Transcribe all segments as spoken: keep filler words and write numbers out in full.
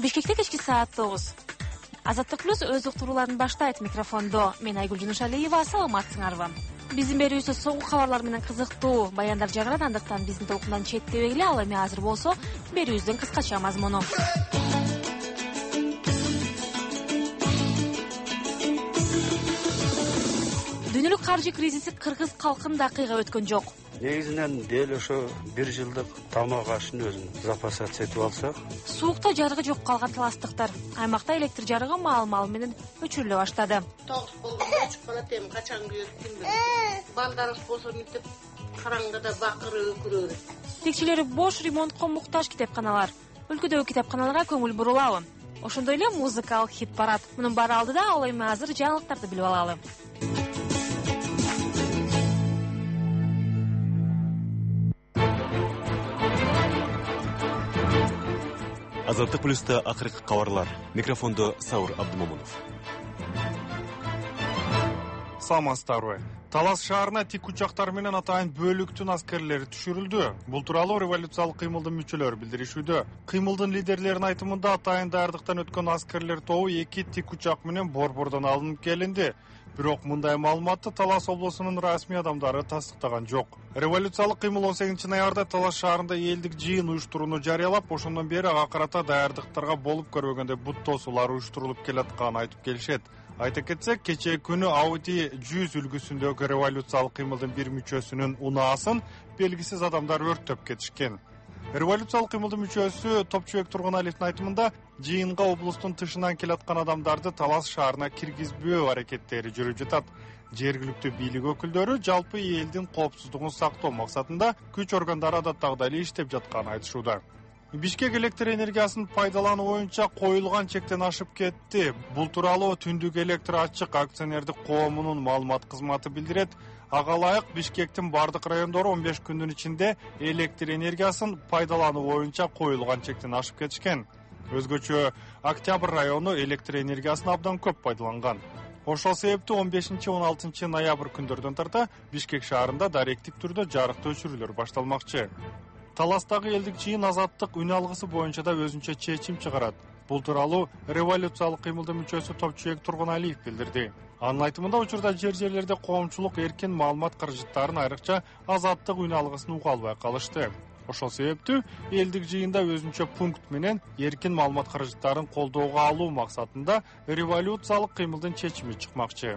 Бишкекте кечки саат тогуз. Азаттык плюс өз уктурууларын баштайт. Микрофондо мен Айгүл Жунушалиева. Саламатсыңарбы? Биздин берүүбүздө соңку кабарлар менен кызыктуу баяндар жагырат, андыктан биздин толкундан четтебегиле. Ал эми азыр болсо берүүбүздүн кыскача мазмуну. Дүйнөлүк каржы кризиси кыргыз калкын да кыйга өткөн жок. Негизинен дел ошо бир жылдык тамак ашын өзүн запасат этип алсак. Суукта жарыгы жок калган таластыктар. Аймакта электр жарыгы маал-маал менен өчүрүлө баштады. Тогуз болгондо чыгып калат эми качан күйөт ким билет. Балдарыбыз болсо мынтип караңгыда бакырып өкүрөбүз. Текчелери бош, ремонтко муктаж китепканалар. Өлкөдөгү китепканаларга көңүл бурулабы? Ошондой эле музыкалык хит парад. Мунун баары алдыда, ал эми азыр жаңылыктарды билип алалы. Азаттык плюста акыркы кабарлар. Микрофондо Саур Абдымомунов. Саламатсыздарбы? Талас шаарына тик учактар менен атайын бөлүктүн аскерлери түшүрүлдү. Бул тууралуу революциялык кыймылдын мүчөлөрү билдиришүүдө. Кыймылдын лидерлеринин айтымында атайын даярдыктан өткөн аскерлер тобу эки тик учак менен борбордон алынып келинди. Бирок мындай маалыматты Талас облусунун расмий адамдары тастыктаган жок. Революциялык кыймыл он сегизинчи ноябрда Талас шаарында элдик жыйын уюштурууну жарыялап, ошондон бери ага карата даярдыктарга болуп көрбөгөндөй бут тосуулар уюштурулуп келатканын айтып келишет. Айта кетсек, кечээ күнү Audi жүз үлгүсүндөгү революциялык кыймылдын бир мүчөсүнүн унаасын белгисиз адамдар өрттөп кетишкен. Революциялык кыймылдын мүчөсү Топчубек Тургуналиевдин айтымында, жыйынга облустун тышынан келаткан адамдарды Талас шаарына киргизбөө аракеттери жүрүп жатат. Жергиликтүү бийлик өкүлдөрү жалпы элдин коопсуздугун сактоо максатында күч органдары адаттагыдай эле иштеп жатканын айтышууда. Бишкек электр энергиясын пайдалануу боюнча коюлган чектен ашып кетти. Бул тууралуу Түндүк электр ачык акционердик коомунун маалымат кызматы билдирет. Ага ылайык Бишкектин бардык райондору он беш күндүн ичинде электр энергиясын пайдалануу боюнча коюлган чектен ашып кетишкен. Өзгөчө Октябрь району электр энергиясын абдан көп пайдаланган. Ошол себептүү он бешинчи он алтынчы ноябрь күндөрдөн тарта Бишкек шаарында даректик түрдө жарыктуу өчүрүүлөр башталмакчы. Таластагы элдик жыйын азаттык үн алгысы боюнча да өзүнчө чечим чыгарат. Бул тууралуу революциялык кыймылдын мүчөсү Топчубек Тургуналиев билдирди. Анын айтымында, учурда жер-жерлерде коомчулук эркин маалымат каражаттарын, айрыкча азаттык үн алгысын уга албай калышты. Ошол себептүү элдик жыйында өзүнчө пункт менен эркин маалымат каражаттарын колдоого алуу максатында революциялык кыймылдын чечими чыкмакчы.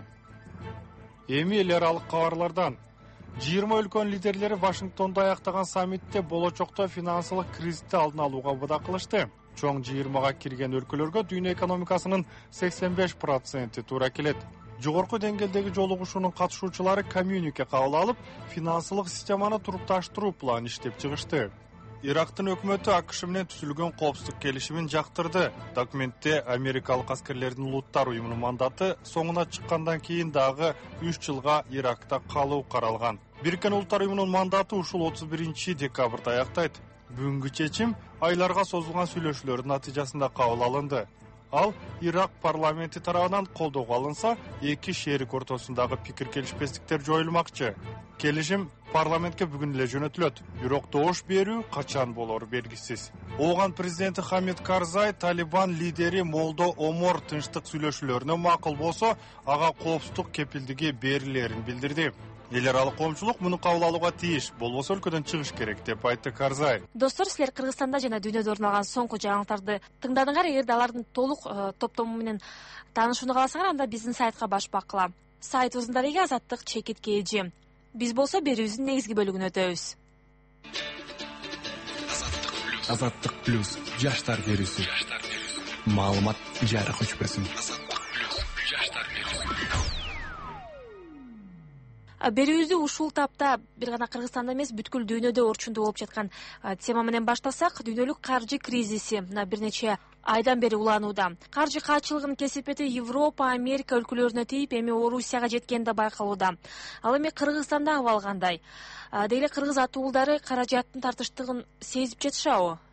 Эми эл аралык кабарлардан. жыйырма өлкөнүн лидерлери Вашингтондо аяктаган саммитте болочокто финансылык кризисти алдын алууга убада кылышты. Чоң жыйырмага кирген өлкөлөргө дүйнө экономикасынын сексен беш проценти туура келет. Жогорку деңгээлдеги жолугушуунун катышуучулары коммюнике кабыл алып, финансылык системаны турукташтыруу планын иштеп чыгышты. Ирактын өкмөтү АКШ менен түзүлгөн коопсуздук келишимин жактырды. Документте америкалык аскерлердин улуттар уюмунун мандаты соңуна чыккандан кийин дагы үч жылга Иракта калуу каралган. Бириккен Улуттар уюмунун мандаты ушул отуз биринчи декабрда аяктайт. Бүгүнкү чечим айларга созулган сүйлөшүүлөрдүн натыйжасында кабыл алынды. Ал Ирак парламенти тарабынан колдоого алынса, эки шерик ортосундагы пикир келишпестиктер жоюлмакчы. Келишим парламентке бүгүн эле жөнөтүлөт. Бирок добуш берүү качан болору белгисиз. Ооган президенти Хамид Карзай Талибан лидери Молдо Омор тынчтык сүйлөшүүлөрүнө макул болсо, ага коопсуздук кепилдиги берилерин билдирди. Эл аралык коомчулук муну кабыл алууга тийиш, болбосо өлкөдөн чыгыш керек деп айтты Карзай. Достор, силер Кыргызстанда жана дүйнөдө орун алган соңку жаңылыктарды тыңдадыңар. Эгерде алардын толук топтому менен таанышууну кааласаңар, анда биздин сайтка баш баккыла. Сайтыбыздын дареги азаттык чекит kg. Биз болсо берүүбүздүн негизги бөлүгүнө өтөбүз. Азаттык плюс жаштар берүүсү. Маалымат жарык өчпөсүн. Берүүбүздү ушул тапта бир гана Кыргызстанда эмес, бүткүл дүйнөдө орчундуу болуп жаткан тема менен баштасак, дүйнөлүк каржы кризиси мына бир нече айдан бери уланууда. Каржы каачылыгынын кесипети Европа, Америка өлкөлөрүнө тийип, эми Орусияга жеткени да байкалууда. Ал эми Кыргызстанда абал кандай? Дейле кыргыз ат уулдары каражаттын тартыштыгын сезип жатышабы?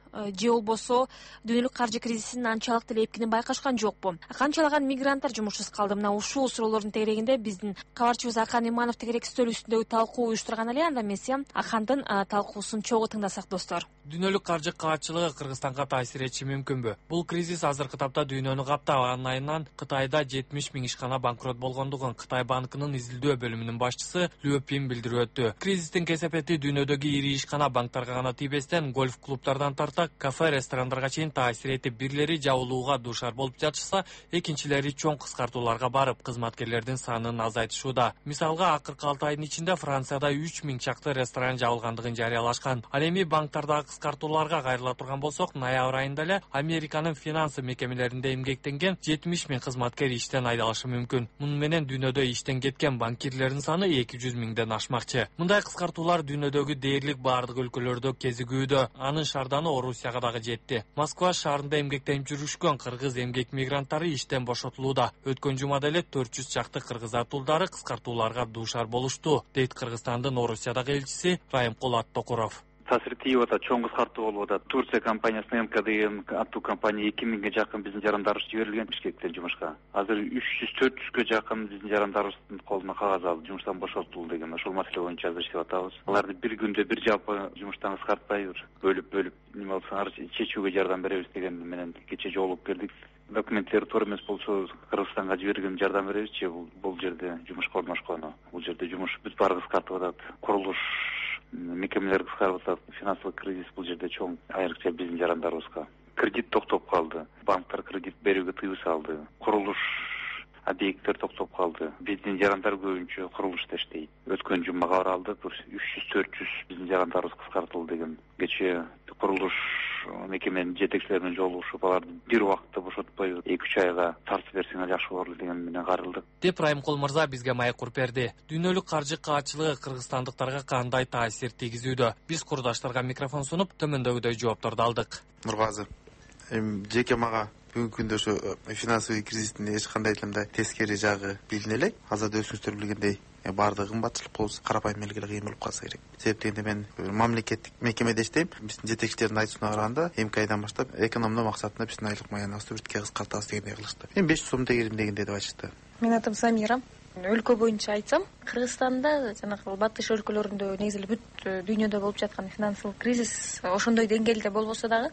же болбосо дүйнөлүк каржы кризисинин анчалык деле эпкинин байкашкан жокпу? Канчалаган мигранттар жумушсуз калды? Мына ушул суроолордун тегерегинде биздин кабарчыбыз Ахан Иманов тегерек стөл үстүндөгү талкуу уюштурган эле. Анда эмес, Ахандын талкуусун чогуу тыңдасак достор. Дүйнөлүк каржы каатчылыгы Кыргызстанга таасир этиши мүмкүнбү? Бул кризис азыркы тапта дүйнөнү каптаган айынан Кытайда жетимиш миң ишкана банкрот болгондугун Кытай банкынын изилдөө бөлүмүнүн башчысы Лю Пин билдирип өттү. Кризистин кесепети дүйнөдөгү ири ишкана банктарга гана тийбестен, гольф клубтардан тарта кафе, ресторандарга чейин таасир этип, бирлери жабылууга дуушар болуп жатышса, экинчилери чоң кыскартууларга барып, кызматкерлердин санын азайтышууда. Мисалга, акыркы алты айдын ичинде Францияда үч миң чакты ресторан жабылгандыгын жарыялашкан. Ал эми банктардагы кыскартууларга кайрыла турган болсок, ноябрь айында эле Американын финансы мекемелеринде эмгектенген жетимиш миң кызматкер иштен айдалышы мүмкүн. Муну менен дүйнөдө иштен кеткен банкирлердин саны эки жүз миңден ашмакчы. Мындай кыскартуулар дүйнөдөгү дээрлик бардык өлкөлөрдө кезигүүдө. Анын шарданы Орусияга дагы жетти. Москва шаарында эмгектенип жүрүшкөн кыргыз эмгек мигранттары иштен бошотулууда. Өткөн жумада эле төрт жүз чакты кыргыз атуулдары кыскартууларга дуушар болушту, дейт Кыргызстандын Орусиядагы элчиси Райымкул Аттокуров. Таасир тийип атат, чоң кыскартуу болуп атат. Турция компаниясынын эм ка дэ эм аттуу компания эки миңге жакын биздин жарандарыбыз жиберилген Бишкектен жумушка. Азыр үч жүз төрт жүзгө жакын биздин жарандарыбыздын колуна кагаз алып жумуштан бошотулду деген ошол маселе боюнча азыр иштеп атабыз. Аларды бир күндө бир жалпы жумуштан кыскартпай бөлүп-бөлүп неме алсаңар чечүүгө жардам беребиз деген менен кече жолугуп келдик. Документтери туура эмес болсо Кыргызстанга жиберген жардам беребизчи, бул жерде жумушка орношкону. Бул жерде жумуш бүт баары кыскартып атат. Курулуш мекемелер кыскарып атат. Финансылык кризис бул жерде чоң, айрыкча биздин жарандарыбызга. Кредит токтоп калды. Банктар кредит берүүгө тыюу салды. Курулуш объекттер токтоп калды. Биздин жарандар көбүнчө курулушта иштейт. Өткөн жума кабар алдык, үч жүз төрт жүз биздин жарандарыбыз кыскартылды деген. Кечээ курулуш мекеменин жетекчилери менен жолугушуп, аларды бир убакытта бошотпой эки үч айга тартып берсеңер жакшы болор деген менен карылдык. Деп Райымкул мырза бизге маек куруп берди. Дүйнөлүк каржы каатчылыгы кыргызстандыктарга кандай таасир тийгизүүдө? Биз курдаштарга микрофон сунуп, төмөндөгүдөй жоопторду алдык. Нурбазы, эми жеке мага бүгүнкү күндө ошо финансовый кризистин эч кандай мындай тескери жагы билине элек. Азыр да өзүңүздөр билгендей, баардыгы кымбатчылык болсо карапайым элге кыйын болуп калса керек. Себеп дегенде мен мамлекеттик мекемеде иштейм. Биздин жетекчилердин айтуусуна караганда эми ка айдан баштап экономдоо максатында биздин айлык маяныбызды биртке кыскартабыз дегендей кылышты. Эми беш жүз сом тегерим дегендей деп айтышты. Менин атым Самира. Өлкө боюнча айтсам, Кыргызстанда жанагы батыш өлкөлөрүндө негизи эле бүт дүйнөдө болуп жаткан финансылык кризис ошондой деңгээлде болбосо дагы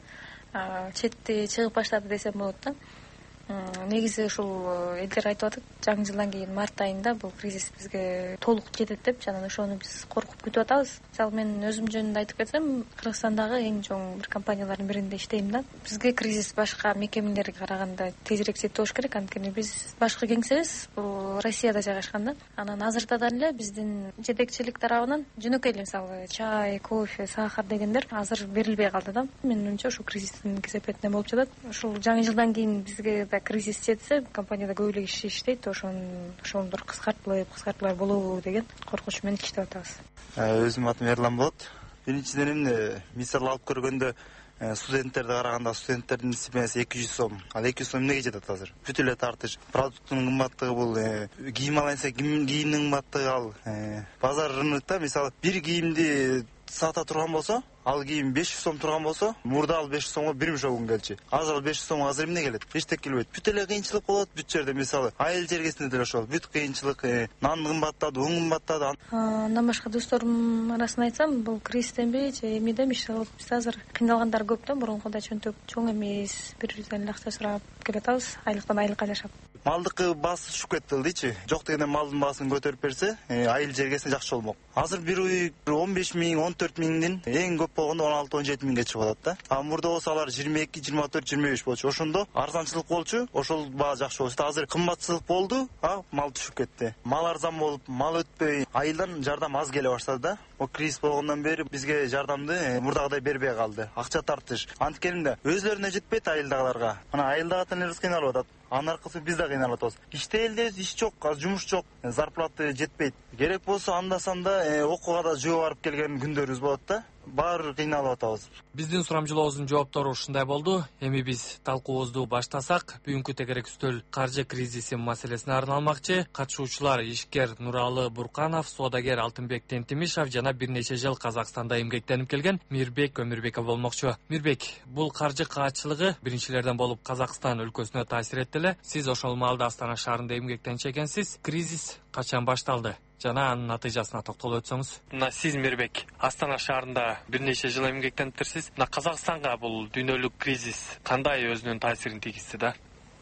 четти чыгып баштады десем болот да. Негизи ушул элдер айтып атат, жаңы жылдан кийин март айында бул кризис бизге толук жетет деп, жана ошону биз коркуп күтүп атабыз. Мисалы мен өзүм жөнүндө айтып кетсем, Кыргызстандагы эң чоң бир компаниялардын биринде иштейм да. Бизге кризис башка мекемелерге караганда тезирээк жетип болуш керек, анткени биз башкы кеңсебиз бул Россияда жайгашкан да. Анан азыртадан эле биздин жетекчилик тарабынан жөнөкөй эле мисалы чай, кофе, сахар дегендер азыр берилбей калды да. Менин оюмча ушул кризистин кесепетине болуп жатат. Ушул жаңы жылдан кийин бизге кризис жетсе, компанияда көп эле киши иштейт, ошон ошондор кыскартылып, кыскартуулар болобу деген коркуч менен иштеп атабыз. Өзүм атым Эрлан болот. Биринчиден мисал алып көргөндө студенттерди караганда студенттердин сменасы эки жүз сом. Ал эки жүз сом эмнеге жетет азыр? Бүт эле тартыш. Продуктунун кымбаттыгы бул, кийим алайынса кийимдин кымбаттыгы ал. Базар рынокто мисалы бир кийимди сата турган болсо, ал кийим беш жүз сом турган болсо, мурда ал беш жүз сомго бир мешогун келчи. Азыр ал беш жүз сомго азыр эмне келет? Эчтек келбейт. Бүт эле кыйынчылык болот бүт жерде, мисалы айыл жергесинде деле ошол. Бүт кыйынчылык, нан кымбаттады, un кымбаттады. Андан башка досторум арасында айтсам, бул кризистенби же эми демиш, биз азыр кыйналгандар көп да, мурункудай чөнтөк чоң эмес, бир бирден акча сурап келатабыз, айлыктан айлыкка жашап. Малдыкы баасы түшүп кетти дейчи. Жок дегенде малдын баасын көтөрүп берсе, айыл жергесине жакшы болмок. Азыр бир уй он беш миң, он төрт миңдин эң көп болгондо он алты, он жети миңге чыгып атат да. А мурда болсо алар жыйырма эки, жыйырма төрт, жыйырма беш болчу. Ошондо арзанчылык болчу, ошол баа жакшы болчу. Азыр кымбатчылык болду, а мал түшүп кетти. Мал арзан болуп, мал өтпөй, айылдан жардам аз келе баштады да. О кризис болгондон бери бизге жардамды мурдагыдай бербей калды. Акча тартыш. Анткени да өзлөрүнө жетпейт айылдагыларга. Мына айылдагы тенерибиз кыйналып атат. Анын аркасы биз да кыйналып атабыз. Иште элдебиз, иш жок, азыр жумуш жок, зарплаты жетпейт. Керек болсо анда санда окууга да жөө барып келген күндөрүбүз болот да. баары кыйналып атабыз. Биздин сурамжылообуздун жооптору ушундай болду. Эми биз талкуубузду баштасак, бүгүнкү тегерек үстөл каржы кризиси маселесине арналмакчы. Катышуучулар ишкер Нуралы Бурканов, соодагер Алтынбек Тентимишев жана бир нече жыл Казакстанда эмгектенип келген Мирбек Өмүрбеков болмокчу. Мирбек, бул каржы каатчылыгы биринчилерден болуп Казакстан өлкөсүнө таасир этти эле. Сиз ошол маалда Астана шаарында эмгектенчү экенсиз. Кризис качан башталды жана анын натыйжасына токтолуп өтсөңүз? Мына сиз Мирбек, Астана шаарында бир нече жыл эмгектениптирсиз. Мына Казакстанга бул дүйнөлүк кризис кандай өзүнүн таасирин тийгизди да?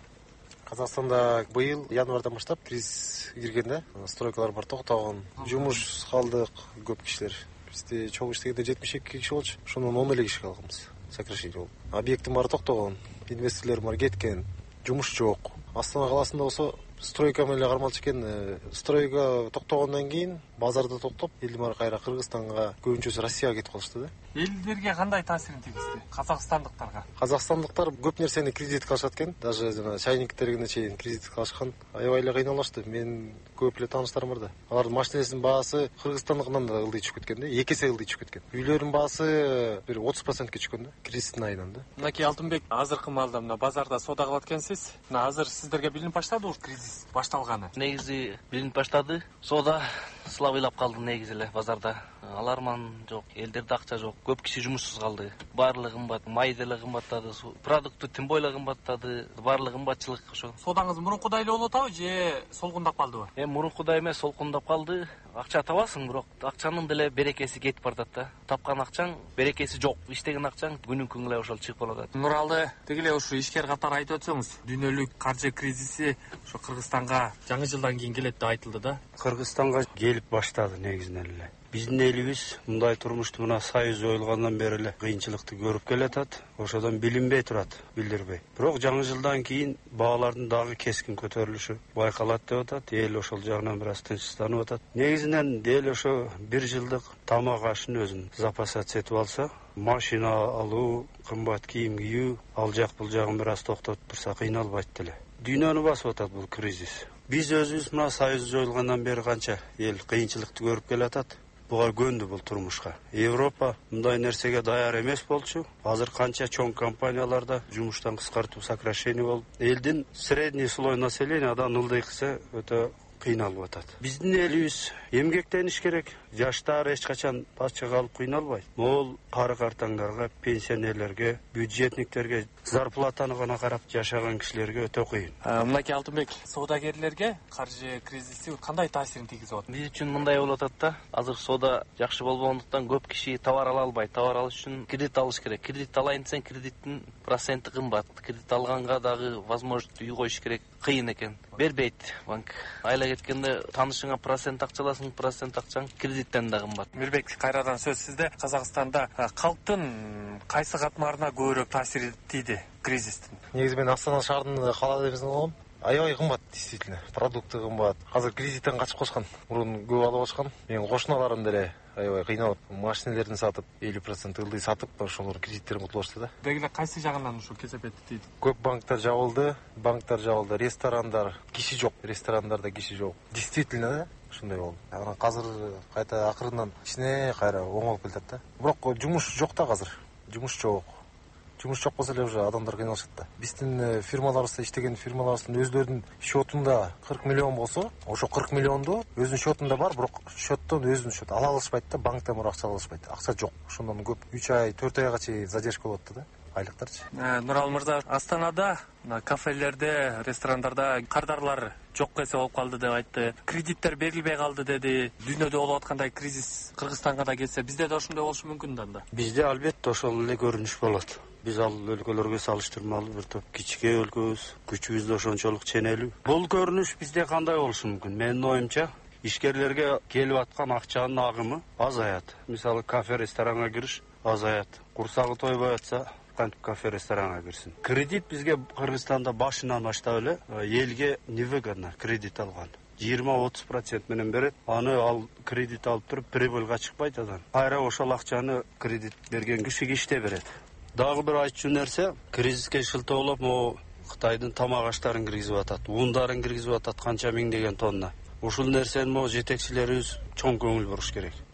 Казакстанда быйыл январдан баштап кризис киргенде, стройкалар бар токтогон, жумуш калдык көп кишилер. Бизде чогуу иштегенде жетимиш эки киши болчу, ошондон он эле киши калганбыз. Сокращение болуп. Объекттин баары токтогон, инвесторлор бар кеткен, жумуш жок. Астана каласында болсо стройка менен кармалчу экен. Стройка токтогондон кийин базарда токтоп, элдин баары кайра Кыргызстанга, көбүнчөсү Россияга кетип калышты да. Элдерге кандай таасирин тийгизди? Казакстандыктарга? Казакстандыктар көп нерсени кредит кылышат экен. Даже жана чайниктерге чейин кредит кылышкан. Аябай эле кыйналышты. Мен көп эле тааныштарым бар да. Алардын машинесинин баасы Кыргызстандыкынан да ылдый түшүп кеткен да. эки эсе ылдый түшүп кеткен. Үйлөрүнүн баасы бир отуз процентке түшкөн да. Кредиттин айынан да. Мынакей Алтынбек, азыркы маалда мына базарда соода кылат экенсиз. Мына азыр сиздерге билинип баштады бул кризис башталганы? Негизи билинип баштады. Соода слабыйлап калды негизи эле базарда. Аларман жок, элдерде акча жок. Көп киши жумушсуз калды. Баарлыгы кымбат, май деле кымбаттады, продукты тим бойло кымбаттады, баарлыгы кымбатчылык ошо. Соодаңыз мурункудай эле болуп атабы же солкундап калдыбы? Эми мурункудай эмес, солкундап калды. Акча табасың, бирок акчанын деле берекеси кетип баратат да. Тапкан акчаң берекеси жок. Иштеген акчаң күнүн-күнгө эле ошол чыгып баратат. Нуралы, тегиле ушу ишкер катары айтып өтсөңүз, дүйнөлүк каржы кризиси ошо Кыргызстанга жаңы жылдан кийин келет деп айтылды да. Кыргызстанга келип баштады негизинен эле. Биздин элибиз мындай турмушту мына союз жоюлгандан бери эле кыйынчылыкты көрүп келатат. Ошодон билинбей турат, билдирбей. Бирок жаңы жылдан кийин баалардын дагы кескин көтөрүлүшү байкалат деп атат. Эл ошол жагынан бир аз тынчсызданып атат. Негизинен дел ошо бир жылдык тамак ашын өзүн запасат сетип алса, машина алуу, кымбат кийим кийүү, ал жак бул жагын бир аз токтотуп турса кыйналбайт деле. Дүйнөнү басып атат бул кризис. Биз өзүбүз мына союз жоюлгандан бери канча эл кыйынчылыкты көрүп келатат. Буга көндү бул турмушка. Европа мындай нерсеге даяр эмес болчу. Азыр канча чоң компанияларда жумуштан кыскартуу, сокращение болуп, элдин средний слой населениядан ылдыйкысы өтө кыйналып атат. Биздин элибиз эмгектениш керек. Жаштар эч качан ачык калып кыйналбайт. Могул кары картаңдарга, пенсионерлерге, бюджетниктерге зарплатаны гана карап жашаган кишилерге өтө кыйын. Мынакей Алтынбек, соодагерлерге каржы кризиси кандай таасирин тийгизип атат? Биз үчүн мындай болуп атат да. Азыр соода жакшы болбогондуктан көп киши товар ала албайт. Товар алыш үчүн кредит алыш керек. Кредит алайын десең, кредиттин проценти кымбат. Кредит алганга дагы возможность үй коюш керек, кыйын экен. Бербейт банк. Айла кеткенде таанышыңа процент акча аласың, процент акчаң кредиттен да кымбат. Мирбек, кайрадан сөз сизде. Казакстанда калктын кайсы катмарына көбүрөөк таасири тийди кризистин? Негизи мен Астана шаарында кала дебизин алгам. Аябай кымбат, действительно. Продукты кымбат. Азыр кредиттен качып калышкан. Мурун көп алып алышкан. Менин кошуналарым деле аябай кыйналып, машинелерин сатып, элүү процент ылдый сатып, ошолор кредиттерин кутулуп алышты да. Дегиле кайсы жагынан ушу кесепетти тийди? Көп банктар жабылды, банктар жабылды, ресторандар, киши жок, ресторандарда киши жок. Действительно да, ушундай болду. Анан азыр кайта акырындан кичине кайра оңолуп келатат да. Бирок жумуш жок да азыр. Жумуш жок. Жумуш жок болсо эле уже адамдар кыйналышат да. Биздин фирмаларыбызда иштеген фирмаларыбыздын өздөрүнүн счетунда кырк миллион болсо, ошо кырк миллионду өзүнүн счетунда бар, бирок счеттон өзүнүн счет ала алышпайт да, банктан бирок акча ала алышпайт. Акча жок. Ошондон көп үч ай, төрт айга чейин задержка болот да. Айлыктарчы. Нурал мырза, Астанада кафелерде, ресторандарда кардарлар жок эсе болуп калды деп айтты. Кредиттер берилбей калды деди. Дүйнөдө болуп аткандай кризис Кыргызстанга да келсе, бизде да ошондой болушу мүмкүн да. Бизде албетте ошол эле көрүнүш болот. Биз ал өлкөлөргө салыштырмалуу бир топ кичке өлкөбүз, күчүбүз да ошончолук ченелүү. Бул көрүнүш бизде кандай болушу мүмкүн? Менин оюмча, ишкерлерге келип аткан акчанын агымы азаят. Мисалы, кафе, ресторанга кириш азаят. Курсагы тойбой атса, кантип кафе, ресторанга кирсин. Кредит бизге Кыргызстанда башынан баштап эле элге невыгодно кредит алган. жыйырма отуз процент менен берет. Аны ал кредит алып туруп прибылга чыкпайт адам. Кайра ошол акчаны кредит берген кишиге иште берет. Дагы бир айтчу нерсе, кризиске шылтоолоп, могу Кытайдын тамак аштарын киргизип атат, ундарын киргизип атат канча миңдеген тонна. Ушул нерсени могу жетекчилерибиз чоң көңүл буруш керек.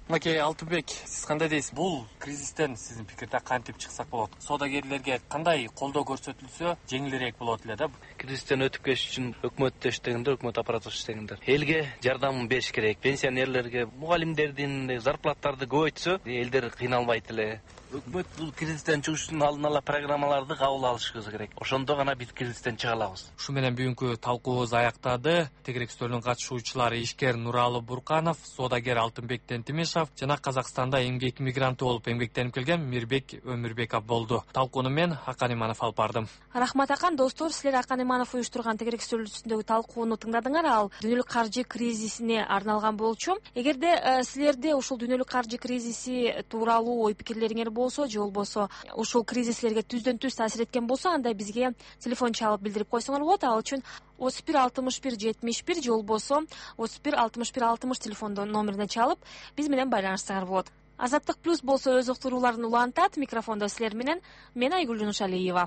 Макей Алтынбек, сиз кандай дейсиз? Бул кризистен сиздин пикирде кантип чыксак болот? Соодагерлерге кандай колдоо көрсөтүлсө жеңилирээк болот эле да? Кризистен өтүп кетиш үчүн өкмөттө иштегендер, өкмөт аппараты иштегендер элге жардамын бериш керек. Пенсионерлерге, мугалимдердин зарплаттарды көбөйтсө, элдер кыйналбайт эле. Өкмөт бул кризистен чыгыш үчүн алдын ала программаларды кабыл алышыбыз керек. Ошондо гана биз кризистен чыга алабыз. Ушу менен бүгүнкү талкуубуз аяктады. Тегерек столдун катышуучулары ишкер Нуралы Бурканов, соодагер Алтынбек Тентимишев жана Казакстанда эмгек мигранты болуп эмгектенип келген Мирбек Өмүрбеков болду. Талкууну мен Акан Иманов алып бардым. Рахмат Акан. Достор, силер Акан Иманов уюштурган Тегерек стол үстүндөгү талкууну тыңдадыңар. Ал дүйнөлүк каржы кризисине арналган болчу. Эгерде силерде ушул дүйнөлүк каржы кризиси тууралуу ой пикирлериңер болсо, же болбосо ушул кризистерге түздөн түз таасир эткен болсо, анда бизге телефон чалып билдирип койсоңор болот. Ал үчүн отуз бир алтымыш бир жетимиш бир же болбосо отуз бир алтымыш бир алтымыш телефондон номерине чалып биз менен байланышсаңар болот. Азаттык плюс болсо өз уктурууларын улантат. Микрофондо силер менен мен Айгүл Жунушалиева.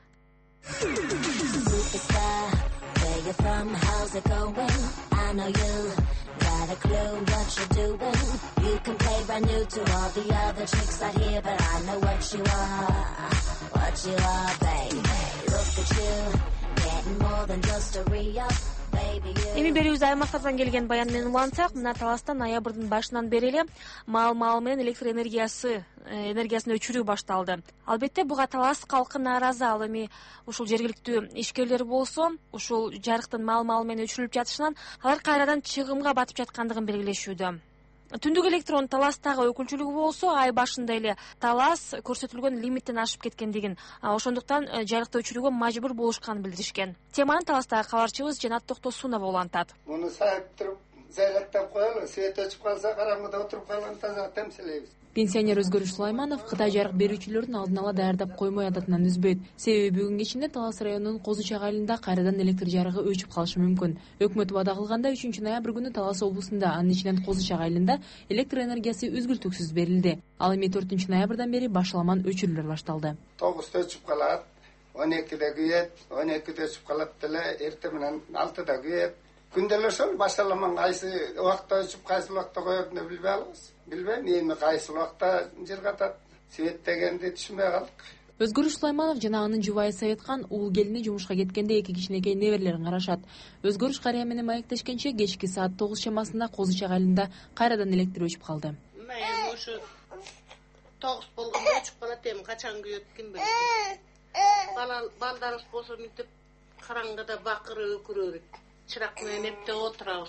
Got a clue what you're doing. You can play brand new to all the other chicks out here, but I know what you are, what you are, baby. Look at you, getting more than just a re-up. Эми берүүбүз аймактардан келген баян менен улантсак, мына Таласта ноябрдын башынан бери эле мал-мал менен электр энергиясы энергиясын өчүрүү башталды. Албетте буга Талас калкы нааразы. Ал эми ушул жергиликтүү ишкерлер болсо, ушул жарыктын мал-мал менен өчүрүлүп жатышынан алар кайрадан чыгымга батып жаткандыгын белгилешүүдө. Түндүк электрон Таластагы өкүлчүлүгү болсо, ай башында эле Талас көрсөтүлгөн лимиттен ашып кеткендигин, ошондуктан жарыкты өчүрүүгө мажбур болушканын билдиришкен. Теманы Таластагы кабарчыбыз Жанат Токтосунова улантат. Муну сайып туруп, зайлаттап коелу, свет өчүп калса, караңгыда отуруп калган таза темселейбиз. Пенсионер Өзгөрүш Сулайманов Кытай жарык берүүчүлөрүн алдын ала даярдап коймой адатынан үзбөйт. Себеби бүгүн кечинде Талас районунун Козу Чак айылында кайрадан электр жарыгы өчүп калышы мүмкүн. Өкмөт убада кылганда үчүнчү ноябрь күнү Талас облусунда, анын ичинен Козу Чак айылында электр энергиясы үзгүлтүксүз берилди. Ал эми төртүнчү ноябрдан бери башаламан өчүрүүлөр башталды. тогузда өчүп калат, он экиде күйөт, он экиде өчүп калат деле, эрте менен алтыда күйөт. Күнделер ошол башаламан кайсы убакта өчүп, кайсы убакта коёт деп билбей алабыз. Билбейм, эми кайсы убакта жыргатат, свет дегенди түшүнбөй калдык. Өзгөрүш Сулайманов жана анын жубайы Советкан уул келини жумушка кеткенде эки кичинекей неберелерин карашат. Өзгөрүш карыя менен маектешкенче кечки саат тогуз чамасында Козу Чак айылында кайрадан электр өчүп калды. Мен ушу тогуз болгондо өчүп калат, эми качан күйөт ким билет. Бала балдарыбыз болсо мынтип караңгыда бакырып өкүрөбүт. Чырак менен эптеп отурабыз.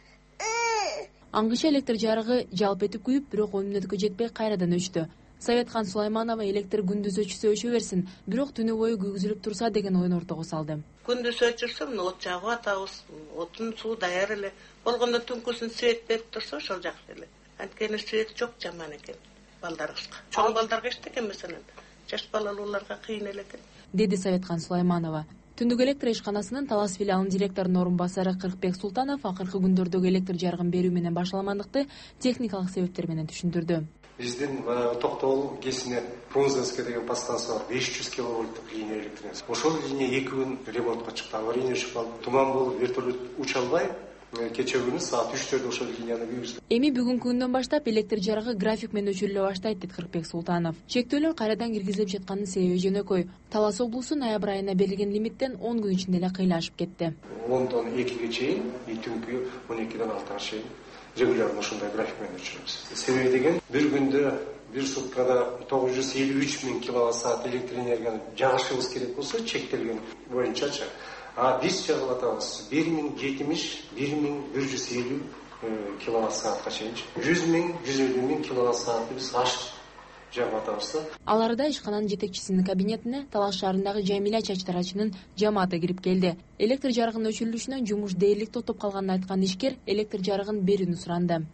Аңгыча электр жарыгы жалп этип күйүп, бирок он мүнөткө жетпей кайрадан өчтү. Советкан Сулайманова электр күндүз өчүсө өчө берсин, бирок түнү бою күйгүзүлүп турса деген оюн ортого салды. Күндүз өчүрсө, мына от жагып атабыз, отун суу даяр эле. Болгондо түнкүсүн свет берип турса, ошол жакшы эле. Анткени свет жок, жаман экен балдарыбызга. Чоң балдарга эчтеке эмесенен, жаш балалууларга кыйын эле экен, деди Советкан Сулайманова. Түндүк электр ишканасынын Талас филиалынын директорунун орун басары Кыркбек Султанов акыркы күндөрдөгү электр жарыгын берүү менен башаламандыкты техникалык себептер менен түшүндүрдү. Биздин Токтогул кесине Фрунзенский деген подстанция бар, беш жүз киловольттук линия электр. Ошол линия эки күн ремонтка чыкты, аварийный чыгып калды. Туман болуп, вертолет уча албай, кече күнү саат үчтөрдө ошол линияны күйгүздүк. Эми бүгүнкү күндөн баштап электр жарыгы график менен өчүрүлө баштайт, дейт Кыркбек Султанов. Чектөөлөр кайрадан киргизилип жатканын себеби жөнөкөй. Талас облусу ноябрь айына берилген лимиттен он күн ичинде эле кыйла ашып кетти. ондон экиге чейин, түнкү он экиден алтыга чейин регулярно ушундай график менен өчүрөбүз. Себеби деген бир күндө бир суткада тогуз жүз элүү үч миң киловатт саат электр энергияны жагышыбыз керек болсо, чектелген боюнчачы, а биз жагып атабыз бир миң жетимиш, бир миң бир жүз элүү киловатт саатка чейин. жүз миң, жүз элүү миң киловатт саатты биз ашык жагып атабыз да. Ал арада ишкананын жетекчисинин кабинетине Талас шаарындагы Жамиля чачтарачынын жамааты кирип келди. Электр жарыгынын өчүрүлүшүнөн жумуш дээрлик токтоп калганын айткан ишкер электр жарыгын берүүнү суранды.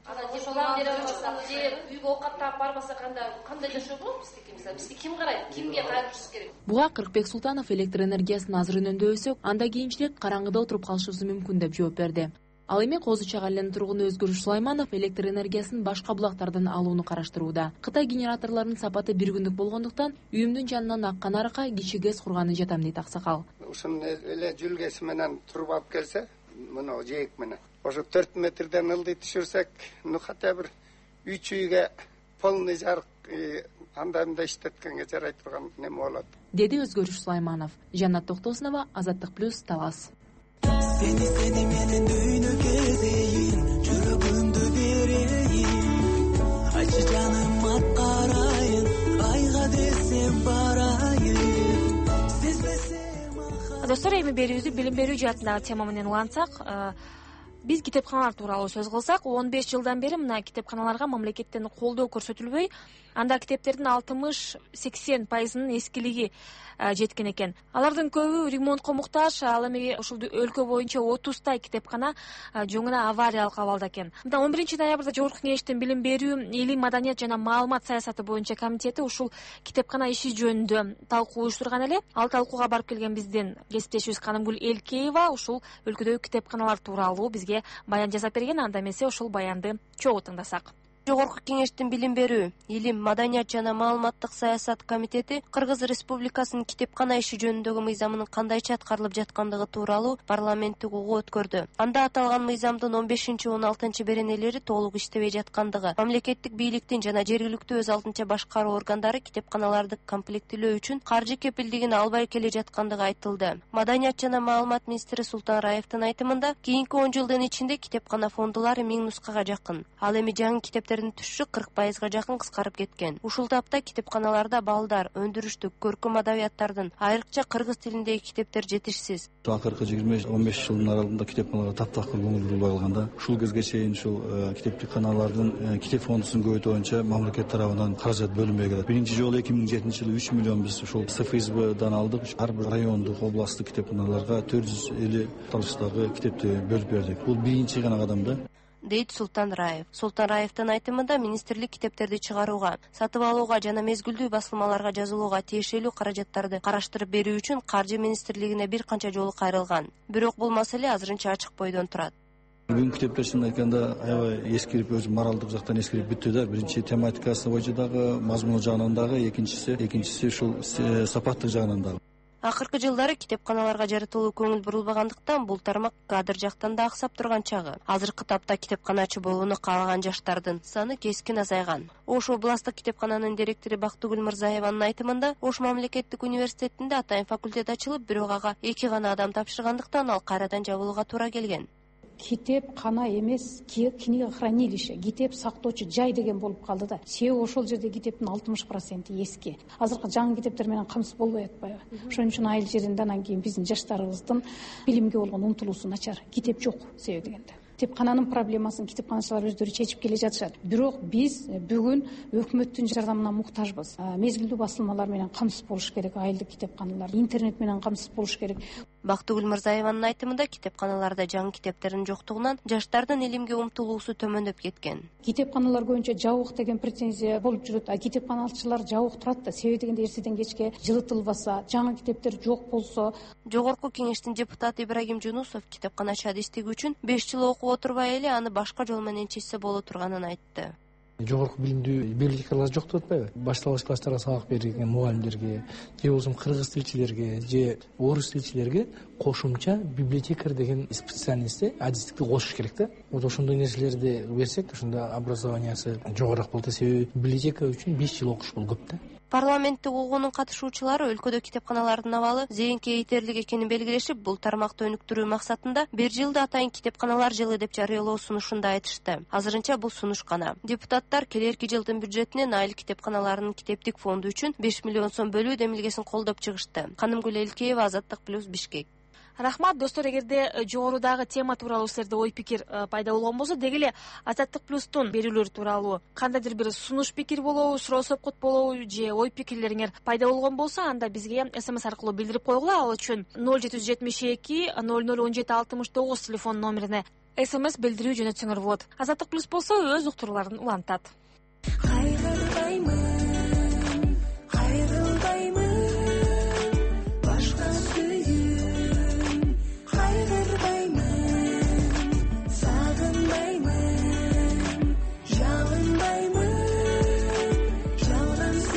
Үйгө оокат таап барбаса кандай кандай жашоо болот биздики, мисалы бизди ким карайт, кимге кайрылышыбыз керек? Буга Кыркбек Султанов электр энергиясын азыр үнөмдөбөсөк, анда кийинчерээк караңгыда отуруп калышыбыз мүмкүн деп жооп берди. Ал эми Козу Чак айылынын тургуну Өзгөрүш Сулайманов электр энергиясын башка булактардан алууну караштырууда. Кытай генераторлорунун сапаты бир күндүк болгондуктан үйүмдүн жанынан аккан аракка кичи гез курганы жатам, дейт аксакал. Ушун эле жүлгеси менен туруп алып келсе, мына жээк менен ошо төрт метрден ылдый түшүрсөк, ну хотя бир үч үйгө полный жарык анда мында иштеткенге жарай турган неме болот, деди Өзгөрүш Сулайманов. Жанат Токтосунова, Азаттык плюс, Талас. Сени сени менен дүйнө кезейин, жүрөгүмдү берейин, айтчы жаным ат карайын, айга десем барайын, сезбесем. Достор, эми берүүбүздү билим берүү жаатындагы тема менен улантсак, биз китепканалар тууралуу сөз кылсак, он беш жылдан бери мына китепканаларга мамлекеттен колдоо көрсөтүлбөй, анда китептердин алтымыш сексен пайызынын эскилиги жеткен экен. Алардын көбү ремонтко муктаж, ал эми ушул өлкө боюнча отуздай китепкана жоңуна авариялык абалда экен. Мында он биринчи ноябрда Жогорку Кеңештин билим берүү, элим, маданият жана маалымат саясаты боюнча комитети ушул китепкана иши жөнүндө талкуу уюштурган эле. Ал талкууга барып келген биздин кесиптешибиз Канымгүл Элкеева ушул өлкөдөгү китепканалар тууралуу бизге баян жасап берген. Анда эмесе ушул баянды чогуу тыңдасак. Жогорку Кеңештин билим берүү, элим, маданият жана маалыматтык саясат комитети Кыргыз Республикасынын китепкана иши жөнүндөгү мыйзамынын кандайча аткарылып жаткандыгы тууралуу парламенттик угуу өткөрдү. Анда аталган мыйзамдын он бешинчи он алтынчы беренелери толук иштебей жаткандыгы, мамлекеттик бийликтин жана жергиликтүү өз алдынча башкаруу органдары китепканаларды комплектилөө үчүн каржы кепилдигин албай келе жаткандыгы айтылды. Маданият жана маалымат министри Султан Раевдин айтымында, кийинки он жылдын ичинде китепкана фондулары миң нускага жакын. Ал эми жаңы китептер түшүшү кырк пайызга жакын кыскарып кеткен. Ушул тапта китепканаларда балдар, өндүрүштүк, көркөм адабияттардын, айрыкча кыргыз тилиндеги китептер жетишсиз. Акыркы жыйырма он беш жылдын аралыгында китепканаларга таптакыр көңүл бурулбай калганда, ушул кезге чейин ушул китепканалардын китеп фондусун көбөйтүү боюнча мамлекет тарабынан каражат бөлүнбөй келет. Биринчи жолу эки миң жетинчи жылы үч миллион биз ушул СФСБдан алдык. Ар бир райондук, областтык китепканаларга төрт жүз элүү талыштагы китепти бөлүп бердик. Бул биринчи гана кадам да, дейт Султан Раев. Султан Раевдин айтымында министрлик китептерди чыгарууга, сатып алууга жана мезгилдүү басылмаларга жазылууга тиешелүү каражаттарды караштырып берүү үчүн каржы министрлигине бир канча жолу кайрылган. Бирок бул маселе азырынча ачык бойдон турат. Бүгүнкү китептер чын айтканда аябай эскирип, өзү моралдык жактан эскирип бүттү да. Биринчи тематикасы боюнча дагы, мазмуну жагынан дагы, экинчиси, экинчиси ушул сапаттык жагынан дагы. Акыркы жылдары китепканаларга жаратылуу көңүл бурулбагандыктан бул тармак кадр жактан да аксап турган чагы. Азыркы тапта китепканачы болууну каалаган жаштардын саны кескин азайган. Ош областтык китепкананын директору Бактыгүл Мырзаеванын айтымында, Ош мамлекеттик университетинде атайын факультет ачылып, бирок ага эки гана адам тапшыргандыктан ал кайрадан жабылууга туура келген. Китепкана эмес, книга хранилище, китеп сактоочу жай деген болуп калды да. Себеби ошол жерде китептин алтымыш проценти эски. Азыркы жаңы китептер менен камсыз болбой атпайбы? Ошон үчүн айыл жеринде анан кийин биздин жаштарыбыздын билимге болгон умтулуусу начар. Китеп жок, себеби дегенде. Китепкананын проблемасын китепканачылар өздөрү чечип келе жатышат. Бирок биз бүгүн өкмөттүн жардамына муктажбыз. Мезгилдүү басылмалар менен камсыз болуш керек, айылдык китепканалар, интернет менен камсыз болуш керек. Бактыгүл Мырзаеванын айтымында, китепканаларда жаңы китептердин жоктугунан жаштардын илимге умтулуусу төмөндөп кеткен. Китепканалар көбүнчө жабык деген претензия болуп жүрөт. А китепканалчылар жабык турат да, себеби дегенде эртеден кечке жылытылбаса, жаңы китептер жок болсо. Жогорку Кеңештин депутаты Ибрагим Жунусов китепканачы адистиги үчүн беш жыл окуп отурбай эле аны башка жол менен чечсе боло турганын айтты. Жогорку билимдүү библиотекалар жок деп атпайбы? Башталгыч класстарга сабак берген мугалимдерге, же болбосо кыргыз тилчилерге, же орус тилчилерге кошумча библиотекарь деген специальностьте адистикти кошуш керек да. Вот ошондой нерселерди берсек, ошондо образованиясы жогораак болот. Себеби библиотека үчүн беш жыл окуш бул көп да. Парламенттик угуунун катышуучулары өлкөдө китепканалардын абалы зыянкы этерлик экенин белгилешип, бул тармакты өнүктүрүү максатында бир жылда атайын китепканалар жылы деп жарыялоо сунушунда айтышты. Азырынча бул сунуш гана. Депутаттар келерки жылдын бюджетинен айыл китепканаларынын китептик фонду үчүн беш миллион сом бөлүү демилгесин колдоп чыгышты. Канымгүл Элкеева, Азаттык плюс, Бишкек. Рахмат, достор, эгерде жогорудагы тема тууралуу силерде ой пикир пайда болгон болсо, деги эле Азаттык плюстун берүүлөрү тууралуу кандайдыр бир сунуш пикир болобу, суроо сопкот болобу, же ой пикирлериңер пайда болгон болсо, анда бизге смс аркылуу билдирип койгула. Ал үчүн ноль жети жүз жетимиш эки ноль ноль он жети алтымыш тогуз телефон номерине смс билдирүү жөнөтсөңөр болот. Азаттык плюс болсо өз уктурууларын улантат.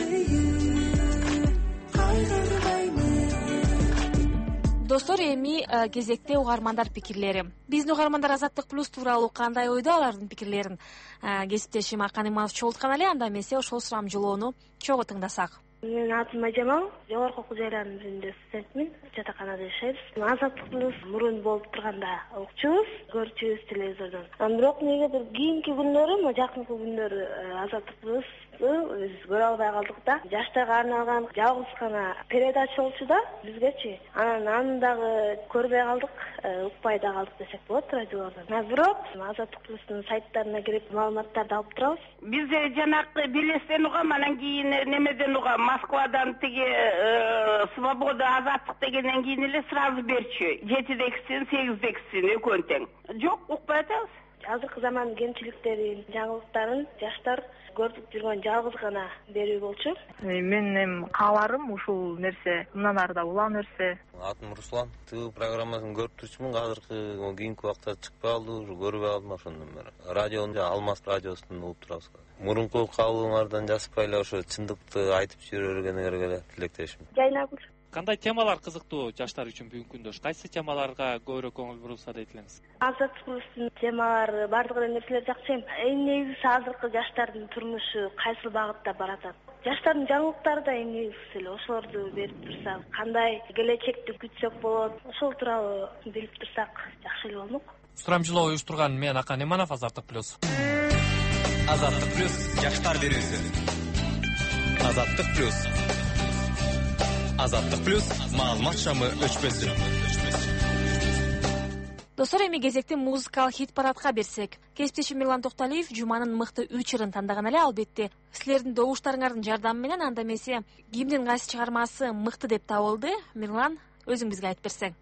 Достор, эми кезекте угармандар пикирлери. Биздин угармандар Азаттык плюс тууралуу кандай ойдо, алардын пикирлерин кесиптешим Акан Иманов чогулткан эле. Анда эмесе ошол сурамжылоону чогуу тыңдасак. Менин атым Айжамал, жогорку окуу жайларынын биринде студентмин, жатаканада жашайбыз. Азаттык плюс мурун болуп турганда укчубуз, көрчүбүз телевизордон. Бирок негедир кийинки күндөрү, жакынкы күндөрү Азаттык плюс биз көрө албай калдык да. Жаштарга арналган жалгыз гана передача болчу да бизгечи. Анан аны дагы көрбөй калдык, укпай да калдык десек болот радиолордон. Бирок Азаттык плюстун сайттарына кирип маалыматтарды алып турабыз. Биз жанакы Белестен угам, анан кийин немеден угам, Москвадан тиги Свобода Азаттык дегенден кийин эле сразу берчү. жетидекисин, сегиздекисин экөөнү тең. Жок, укпай атабыз. Азыркы замандын кемчиликтерин, жаңылыктарын жаштар көрүп жүргөн жалгыз гана берүү болчу. Менин кааларым ушул нерсе, мындан ары да улам нерсе. Атым Руслан. ТВ программасын көрүп турчумун. Азыркы кийинки убакта чыкпай калды, ушу көрбөй калдым ошондон бери. Радионун Алмаз радиосунан угуп турабыз. Мурунку кабылыңардан жазбай эле ошо чындыкты айтып жүрө бергениңерге эле тилектешим. Жайнагүл. Кандай темалар кызыктуу жаштар үчүн бүгүнкү күндө? Кайсы темаларга көбүрөөк көңүл бурулса дейт элеңиз? Азаттык плюстун темалары бардык эле нерселер жакшы. Эң негизгиси азыркы жаштардын турмушу кайсыл багытта баратат. Жаштардын жаңылыктары да эң негизгиси эле. Ошолорду берип турсак, кандай келечекти күтсөк болот, ошол тууралуу билип турсак жакшы эле болмок. Сурамжылоо уюштурган мен Акан Иманов, Азаттык плюс. Азаттык плюс жаштар берүүсү. Азаттык плюс. Азаттык плюс маалымат шамы өчпөсүн. Достор, эми кезекти музыкалык хит парадка берсек. Кесиптешим Мирлан Токталиев жуманын мыкты үч ырын тандаган эле. Албетте силердин добуштарыңардын жардамы менен, анда эмесе кимдин кайсы чыгармасы мыкты деп табылды? Мирлан, өзүң бизге айтып берсең.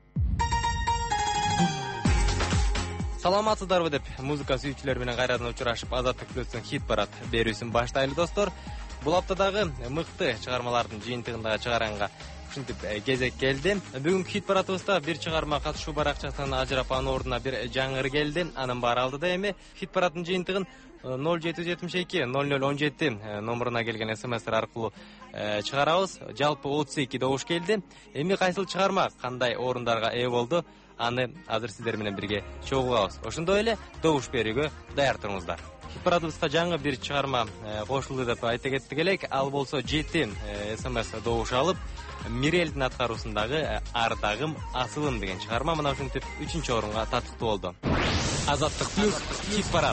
Саламатсыздарбы деп музыка сүйүүчүлөр менен кайрадан учурашып Азаттык плюстун хит парад берүүсүн баштайлы достор. Бул аптадагы мыкты чыгармалардын жыйынтыгындагы чыгаранга ушинтип кезек келди. Бүгүнкү хит парадыбызда бир чыгарма катышуу баракчасынан ажырап, анын ордуна бир жаңы ыр келди. Анын баары алдыда эми хит параддын жыйынтыгын ноль жети жүз жетимиш эки ноль ноль он жети номуруна келген смстер аркылуу чыгарабыз. Жалпы отуз эки добуш келди. Эми кайсыл чыгарма кандай орундарга ээ болду? Аны азыр сиздер менен бирге чогулабыз. Ошондой эле добуш берүүгө даяр туруңуздар. Хит парадыбызга жаңы бир чыгарма кошулду деп айта кеттик элек. Ал болсо жети смс добуш алып, Мирелдин аткаруусундагы Ардагым асылым деген чыгарма мына ушинтип үчүнчү орунга татыктуу болду. Азаттык плюс хит парад.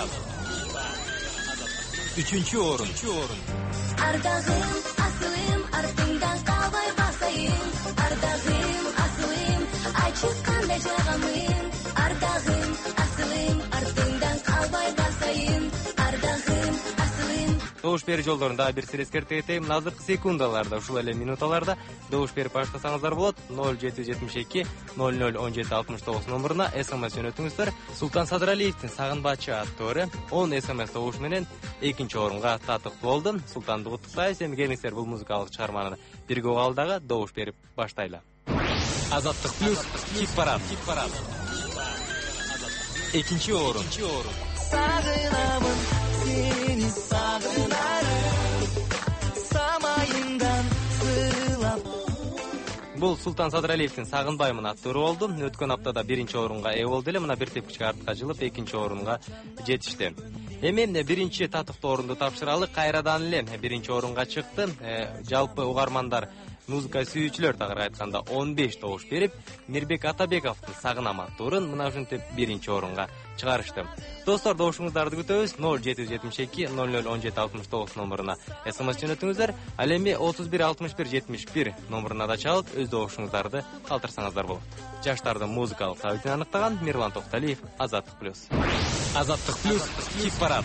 Үчүнчү орун. Ардагым асылым, артыңдан калбай басайын. Ардагым асылым, айтчы кандай жагамын. Ардагым асылым, артыңдан калбай басайын. Ардагым асылым. Добуш берүү жолдорун дагы бир сире эскертип кетейин. Азыркы секундаларда, ушул эле минуталарда добуш берип баштасаңыздар болот. ноль жети жүз жетимиш эки ноль ноль он жети алтымыш тогуз номуруна смс жөнөтүңүздөр. Султан Садыралиевдин Сагынбачы аттуу ыры он смс добуш менен экинчи орунга татыктуу болду. Султанды куттуктайбыз. Эми келиңиздер бул музыкалык чыгарманы бирге угуп ал дагы добуш берип баштайлы. Азаттык плюс хит парад. Экинчи орун. Сагынамын сени, сагынарым, самайыңдан сыйлап. Бул Султан Садыралиевдин Сагынбаймын аттуу ыры болду. Өткөн аптада биринчи орунга ээ болду эле. Мына бир тепкичке артка жылып экинчи орунга жетишти. Эми биринчи татыктуу орунду тапшыралы. Кайрадан эле биринчи орунга чыкты. Жалпы угармандар, музыка сүйүүчүлөр тагыраак айтканда он беш добуш берип, Мирбек Атабековдун Сагынам аттуу ырын мына ушинтип биринчи орунга чыгарышты. Достор, добушуңуздарды күтөбүз. ноль жети жүз жетимиш эки ноль ноль он жети алтымыш тогуз номуруна смс жөнөтүңүздөр. Ал эми отуз бир алтымыш бир жетимиш бир номуруна да чалып, өз добушуңуздарды калтырсаңыздар болот. Жаштардын музыкалык табитин аныктаган Мирлан Токталиев, Азаттык плюс. Азаттык плюс хит парад.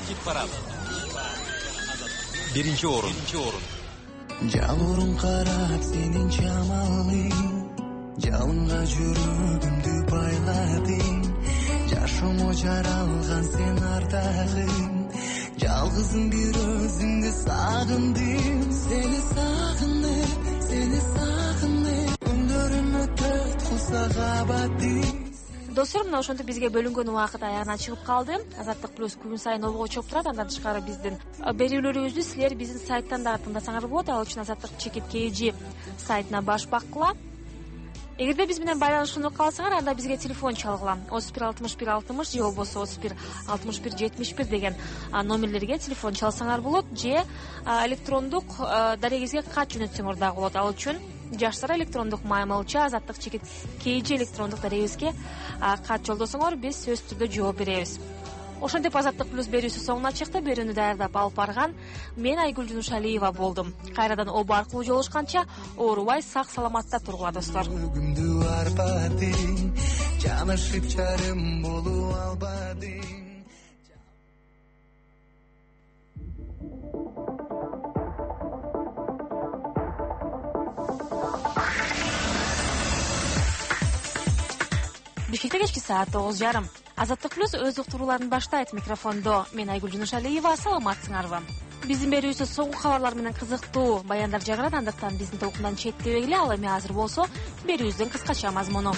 Биринчи орун. Жалурун карап сенин чамалың, жалынга жүрөгүмдү байладың. Жашыма жаралган сен ардагым, жалгызым бир өзүңдү сагындым. Сени сагынып, сени сагынып, өмүрүмө төрт кулса кабатым. Достор, мына ошентип бизге бөлүнгөн убакыт аягына чыгып калды. Азаттык плюс күн сайын обого чоп турат. Андан тышкары биздин берүүлөрүбүздү силер биздин сайттан дагы тыңдасаңар болот. Ал үчүн Азаттык чекит кей жи сайтына баш баккыла. Эгерде биз менен байланышууну кааласаңар, анда бизге телефон чалгыла. отуз бир алтымыш бир алтымыш же болбосо отуз бир алтымыш бир жетимиш бир деген номерлерге телефон чалсаңар болот, же электрондук дарегибизге кат жөнөтсөңөр дагы болот. Ал үчүн жаштар электрондук маймылча азаттык чекит kg электрондук дарегибизге кат жолдосоңор биз сөзсүз түрдө жооп беребиз. Ошентип Азаттык плюс берүүсү соңуна чыкты. Берүүнү даярдап алып барган мен Айгүл Жунушалиева болдум. Кайрадан оба аркылуу жолугушканча оорубай сак саламатта тургула достор. Жанышып чарым болуп албадың. Бишкекте кечки саат тогуз жарым. Азаттык плюс өз уктурууларын баштайт. Микрофондо мен Айгүл Жунушалиева. Саламатсыңарбы? Биздин берүүбүздө соңку кабарлар менен кызыктуу баяндар жагырат, андыктан биздин толкундан четтебегиле. Ал эми азыр болсо берүүбүздүн кыскача мазмуну.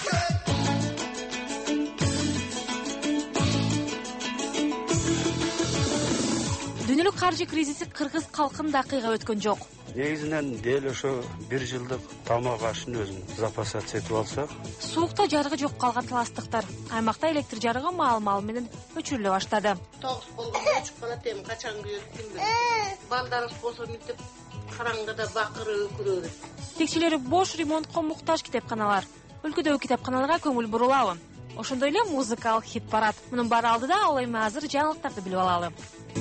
Дүйнөлүк каржы кризиси кыргыз калкын да кыйга өткөн жок. Негизинен дел ошо бир жылдык тамак ашын өзүн запасат сетип алсак. Суукта жарыгы жок калган таластыктар. Аймакта электр жарыгы маал-маал менен өчүрүлө баштады. Тогуз болгон өчүп калат, эми качан күйөт билбейм. Балдарыбыз болсо мынтип караңгыда бакырып өкүрөбүз. Текчелери бош, ремонтко муктаж китепканалар. Өлкөдөгү китепканаларга көңүл бурулабы? Ошондой эле музыкалык хит парад. Мунун баары алдыда, ал эми азыр жаңылыктарды билип алалы.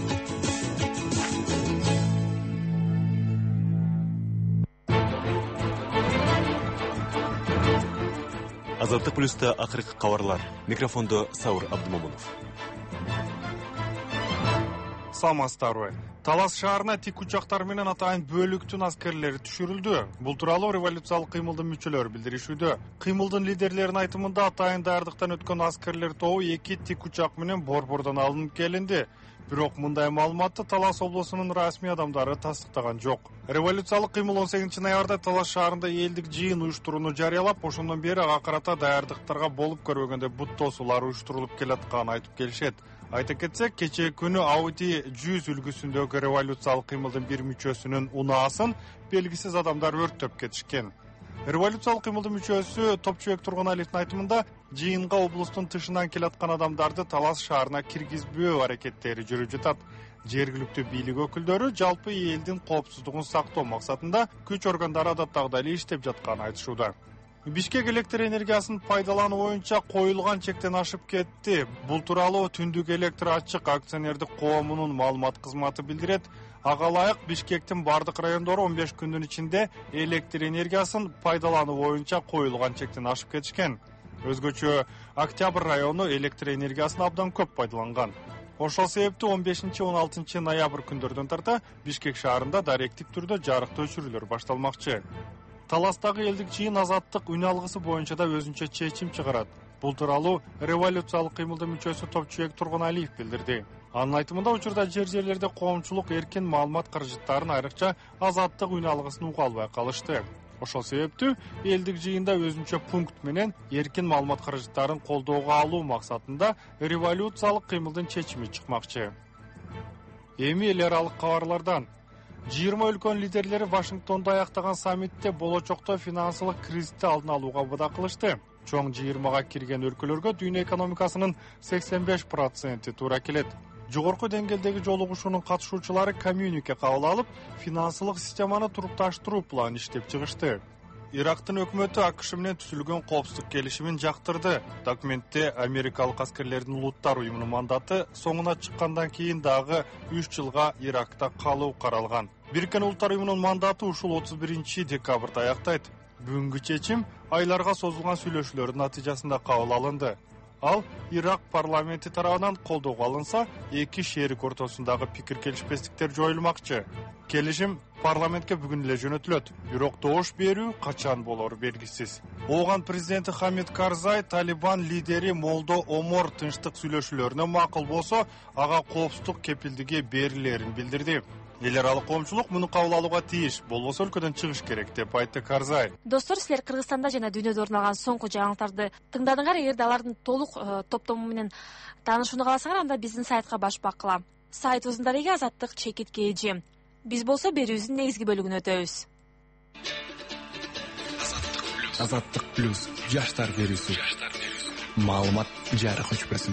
Азаттык плюста акыркы кабарлар. Микрофондо Саур Абдумомунов. Саламатсыздарбы? Талас шаарына тик учактар менен атайын бөлүктүн аскерлери түшүрүлдү. Бул тууралуу революциялык кыймылдын мүчөлөрү билдиришүүдө. Кыймылдын лидерлеринин айтымында атайын даярдыктан өткөн аскерлер тобу эки тик учак менен борбордон алынып келинди. Бирок мындай маалыматты Талас облусунун расмий адамдары тастыктаган жок. Революциялык кыймыл он сегизинчи ноябрда Талас шаарында элдик жыйын уюштурууну жарыялап, ошондон бери ага карата даярдыктарга болуп көрбөгөндөй бут тосуулар уюштурулуп келатканын айтып келишет. Айта кетсек, кечээ күнү Audi жүз үлгүсүндөгү революциялык кыймылдын бир мүчөсүнүн унаасын белгисиз адамдар өрттөп кетишкен. Революциялык кыймылдын мүчөсү Топчубек Тургуналиевдин айтымында, жыйынга облустун тышынан келаткан адамдарды Талас шаарына киргизбөө аракеттери жүрүп жатат. Жергиликтүү бийлик өкүлдөрү жалпы элдин коопсуздугун сактоо максатында күч органдары адаттагыдай эле иштеп жатканын айтышууда. Бишкек электр энергиясын пайдалануу боюнча коюлган чектен ашып кетти. Бул тууралуу Түндүк электр ачык акционердик коомунун маалымат кызматы билдирет. Ага ылайык Бишкектин бардык райондору он беш күндүн ичинде электр энергиясын пайдалануу боюнча коюлган чектен ашып кетишкен. Өзгөчө Октябрь району электр энергиясын абдан көп пайдаланган. Ошол себептүү он бешинчи он алтынчы ноябрь күндөрдөн тарта Бишкек шаарында даректик түрдө жарыктуу өчүрүүлөр башталмакчы. Таластагы элдик жыйын азаттык үн алгысы боюнча да өзүнчө чечим чыгарат. Бул тууралуу революциялык кыймылдын мүчөсү Топчубек Тургуналиев билдирди. Анын айтымында учурда жер-жерлерде коомчулук эркин маалымат каражаттарын, айрыкча азаттык үн алгысын уга албай калышты. Ошол себептүү элдик жыйында өзүнчө пункт менен эркин маалымат каражаттарын колдоого алуу максатында революциялык кыймылдын чечими чыкмакчы. Эми эл аралык кабарлардан. жыйырма өлкөнүн лидерлери Вашингтондо аяктаган саммитте болочокто финансылык кризисти алдын алууга убада кылышты. Чоң жыйырмага кирген өлкөлөргө дүйнө экономикасынын сексен беш проценти туура келет. Жогорку деңгээлдеги жолугушуунун катышуучулары коммюнике кабыл алып, финансылык системаны турукташтыруу планын иштеп чыгышты. Ирактын өкмөтү АКШ менен түзүлгөн коопсуздук келишимин жактырды. Документте америкалык аскерлердин улуттар уюмунун мандаты соңуна чыккандан кийин дагы үч жылга Иракта калуу каралган. Бириккен Улуттар уюмунун мандаты ушул отуз биринчи декабрда аяктайт. Бүгүнкү чечим айларга созулган сүйлөшүүлөрдүн натыйжасында кабыл алынды. Ал Ирак парламенти тарабынан колдоого алынса, эки шерик ортосундагы пикир келишпестиктер жоюлмакчы. Келишим парламентке бүгүн эле жөнөтүлөт. Бирок добуш берүү качан болору белгисиз. Ооган президенти Хамид Карзай Талибан лидери Молдо Омор тынчтык сүйлөшүүлөрүнө макул болсо, ага коопсуздук кепилдиги берилерин билдирди. Эл аралык коомчулук муну кабыл алууга тийиш, болбосо өлкөдөн чыгыш керек деп айтты Карзай. Достор, силер Кыргызстанда жана дүйнөдө орун алган соңку жаңылыктарды тыңдадыңар. Эгерде алардын толук топтому менен таанышууну кааласаңар, анда биздин сайтка баш баккыла. Сайтыбыздын дареги азаттык чекит kg. Биз болсо берүүбүздүн негизги бөлүгүнө өтөбүз. Азаттык плюс. Азаттык плюс жаштар берүүсү. Маалымат жарык өчпөсүн.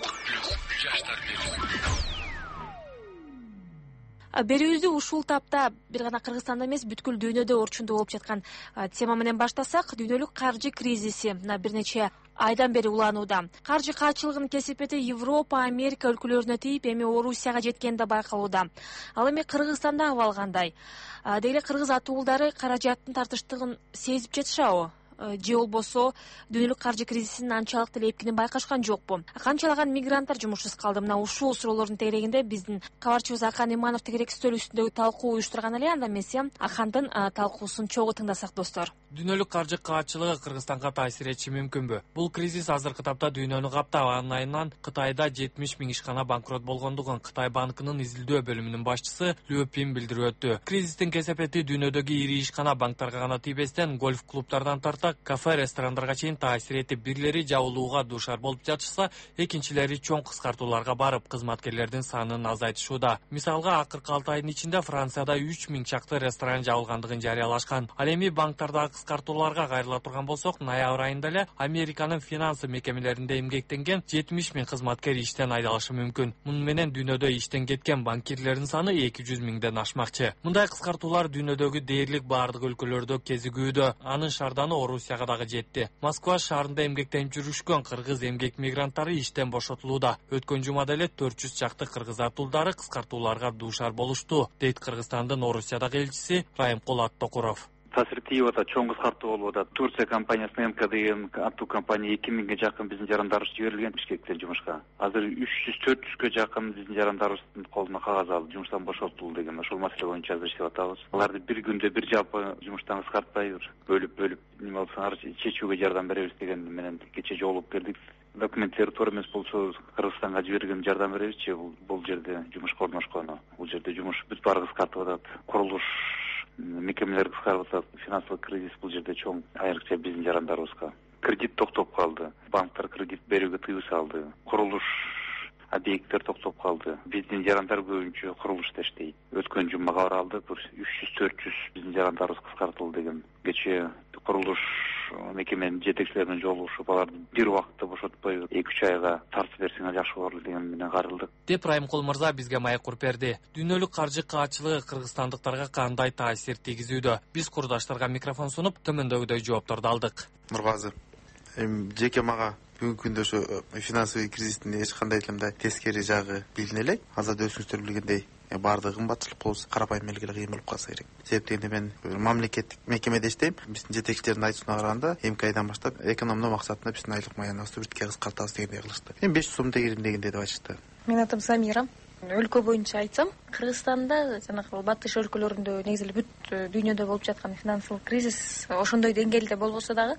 Берүүбүздү ушул тапта бир гана Кыргызстанда эмес, бүткүл дүйнөдө орчундуу болуп жаткан тема менен баштасак, дүйнөлүк каржы кризиси бир нече айдан бери уланууда. Каржы качылыгынын кесепети Европа, Америка өлкөлөрүнө тийип, эми Орусияга жеткени да байкалууда. Ал эми Кыргызстанда абал кандай? Деги эле кыргыз атуулдары каражаттын тартыштыгын сезип жатышабы? Же болбосо дүйнөлүк каржы кризисинин анчалык деле эпкинин байкашкан жокпу? Канчалаган мигранттар жумушсуз калды? Мына ушул суроолордун тегерегинде биздин кабарчыбыз Ахан Иманов тегерек стөл үстүндөгү талкуу уюштурган эле. Анда эмес, Ахандын талкуусун чогуу тыңдасак достор. Дүйнөлүк каржы качылыгы Кыргызстанга таасир этиши мүмкүнбү? Бул кризис азыркы тапта дүйнөнү каптап, анын айынан Кытайда жетимиш миң ишкана банкрот болгондугун Кытай банкынын изилдөө бөлүмүнүн башчысы Лю Пин билдирип өттү. Кризистин кесепети дүйнөдөгү ири ишкана банктарга гана тийбестен, гольф клубтардан тарта кафе, ресторандарга чейин таасир этип, бирлери жабылууга дуушар болуп жатышса, экинчилери чоң кыскартууларга барып, кызматкерлердин санын азайтышууда. Мисалга, акыркы алты айдын ичинде Францияда үч миң чакты ресторан жабылгандыгын жарыялашкан. Ал эми банктардагы кыскартууларга кайрыла турган болсок, ноябрь айында эле Американын финансы мекемелеринде эмгектенген жетимиш миң кызматкер иштен айдалышы мүмкүн. Муну менен дүйнөдө иштен кеткен банкирлердин саны эки жүз миңден ашмакчы. Мындай кыскартуулар дүйнөдөгү дээрлик бардык өлкөлөрдө кезигүүдө. Анын шарданы Орусияга дагы жетти. Москва шаарында эмгектенип жүрүшкөн кыргыз эмгек мигранттары иштен бошотулууда. Өткөн жумада эле төрт жүз чакты кыргыз атуулдары кыскартууларга дуушар болушту, дейт Кыргызстандын Орусиядагы элчиси Райымкул Аттокуров. Таасир тийип атат, чоң кыскартуу болуп атат. Турция компаниясынын эм ка деген аттуу компания эки миңге жакын биздин жарандарыбыз жиберилген Бишкектен жумушка. Азыр үч жүз төрт жүзгө жакын биздин жарандарыбыздын колуна кагаз алып жумуштан бошотулду деген ошол маселе боюнча азыр иштеп атабыз. Аларды бир күндө бир жалпы жумуштан кыскартпай бөлүп-бөлүп неме болсоңар чечүүгө жардам беребиз деген менен кече жолугуп келдик. Документтери туура эмес болсо Кыргызстанга жиберген жардам беребизчи, бул жерде жумушка орношкону. Бул жерде жумуш бүт баары кыскартып атат. Курулуш мекемелер кыскарып атат. Финансылык кризис бул жерде чоң, айрыкча биздин жарандарыбызга. Кредит токтоп калды. Банктар кредит берүүгө тыюу салды. Курулуш объекттер токтоп калды. Биздин жарандар көбүнчө курулушта иштейт. Өткөн жума кабар алдык, үч жүз төрт жүз биздин жарандарыбыз кыскартылды деген. Кечээ курулуш мекеменин жетекчилеринин жолугушуп, аларды бир убакытта бошотпой эки үч айга тартып берсеңер жакшы болор деген менен карылдык. Деп Райымкул мырза бизге маек куруп берди. Дүйнөлүк каржы качылыгы кыргызстандыктарга кандай таасир тийгизүүдө? Биз курдаштарга микрофон сунуп, төмөндөгүдөй жоопторду алдык. Нурбазы, эми жеке мага бүгүнкү күндө ошо финансовый кризистин эч кандай эле тескери жагы билине элек. Азыр да өзүңүздөр билгендей, баардыгы кымбатчылык болсо карапайым элге кыйын болуп калса керек. Себеп дегенде мен мамлекеттик мекемеде иштейм. Биздин жетекчилердин айтуусуна караганда эм ка айдан баштап экономдоо максатында биздин айлык маяныбызды биртке кыскартабыз дегендей кылышты. Эми беш жүз сом тегерим дегендей деп айтышты. Менин атым Самира. Өлкө боюнча айтсам, Кыргызстанда жанагы батыш өлкөлөрүндө негизи эле бүт дүйнөдө болуп жаткан финансылык кризис ошондой деңгээлде болбосо дагы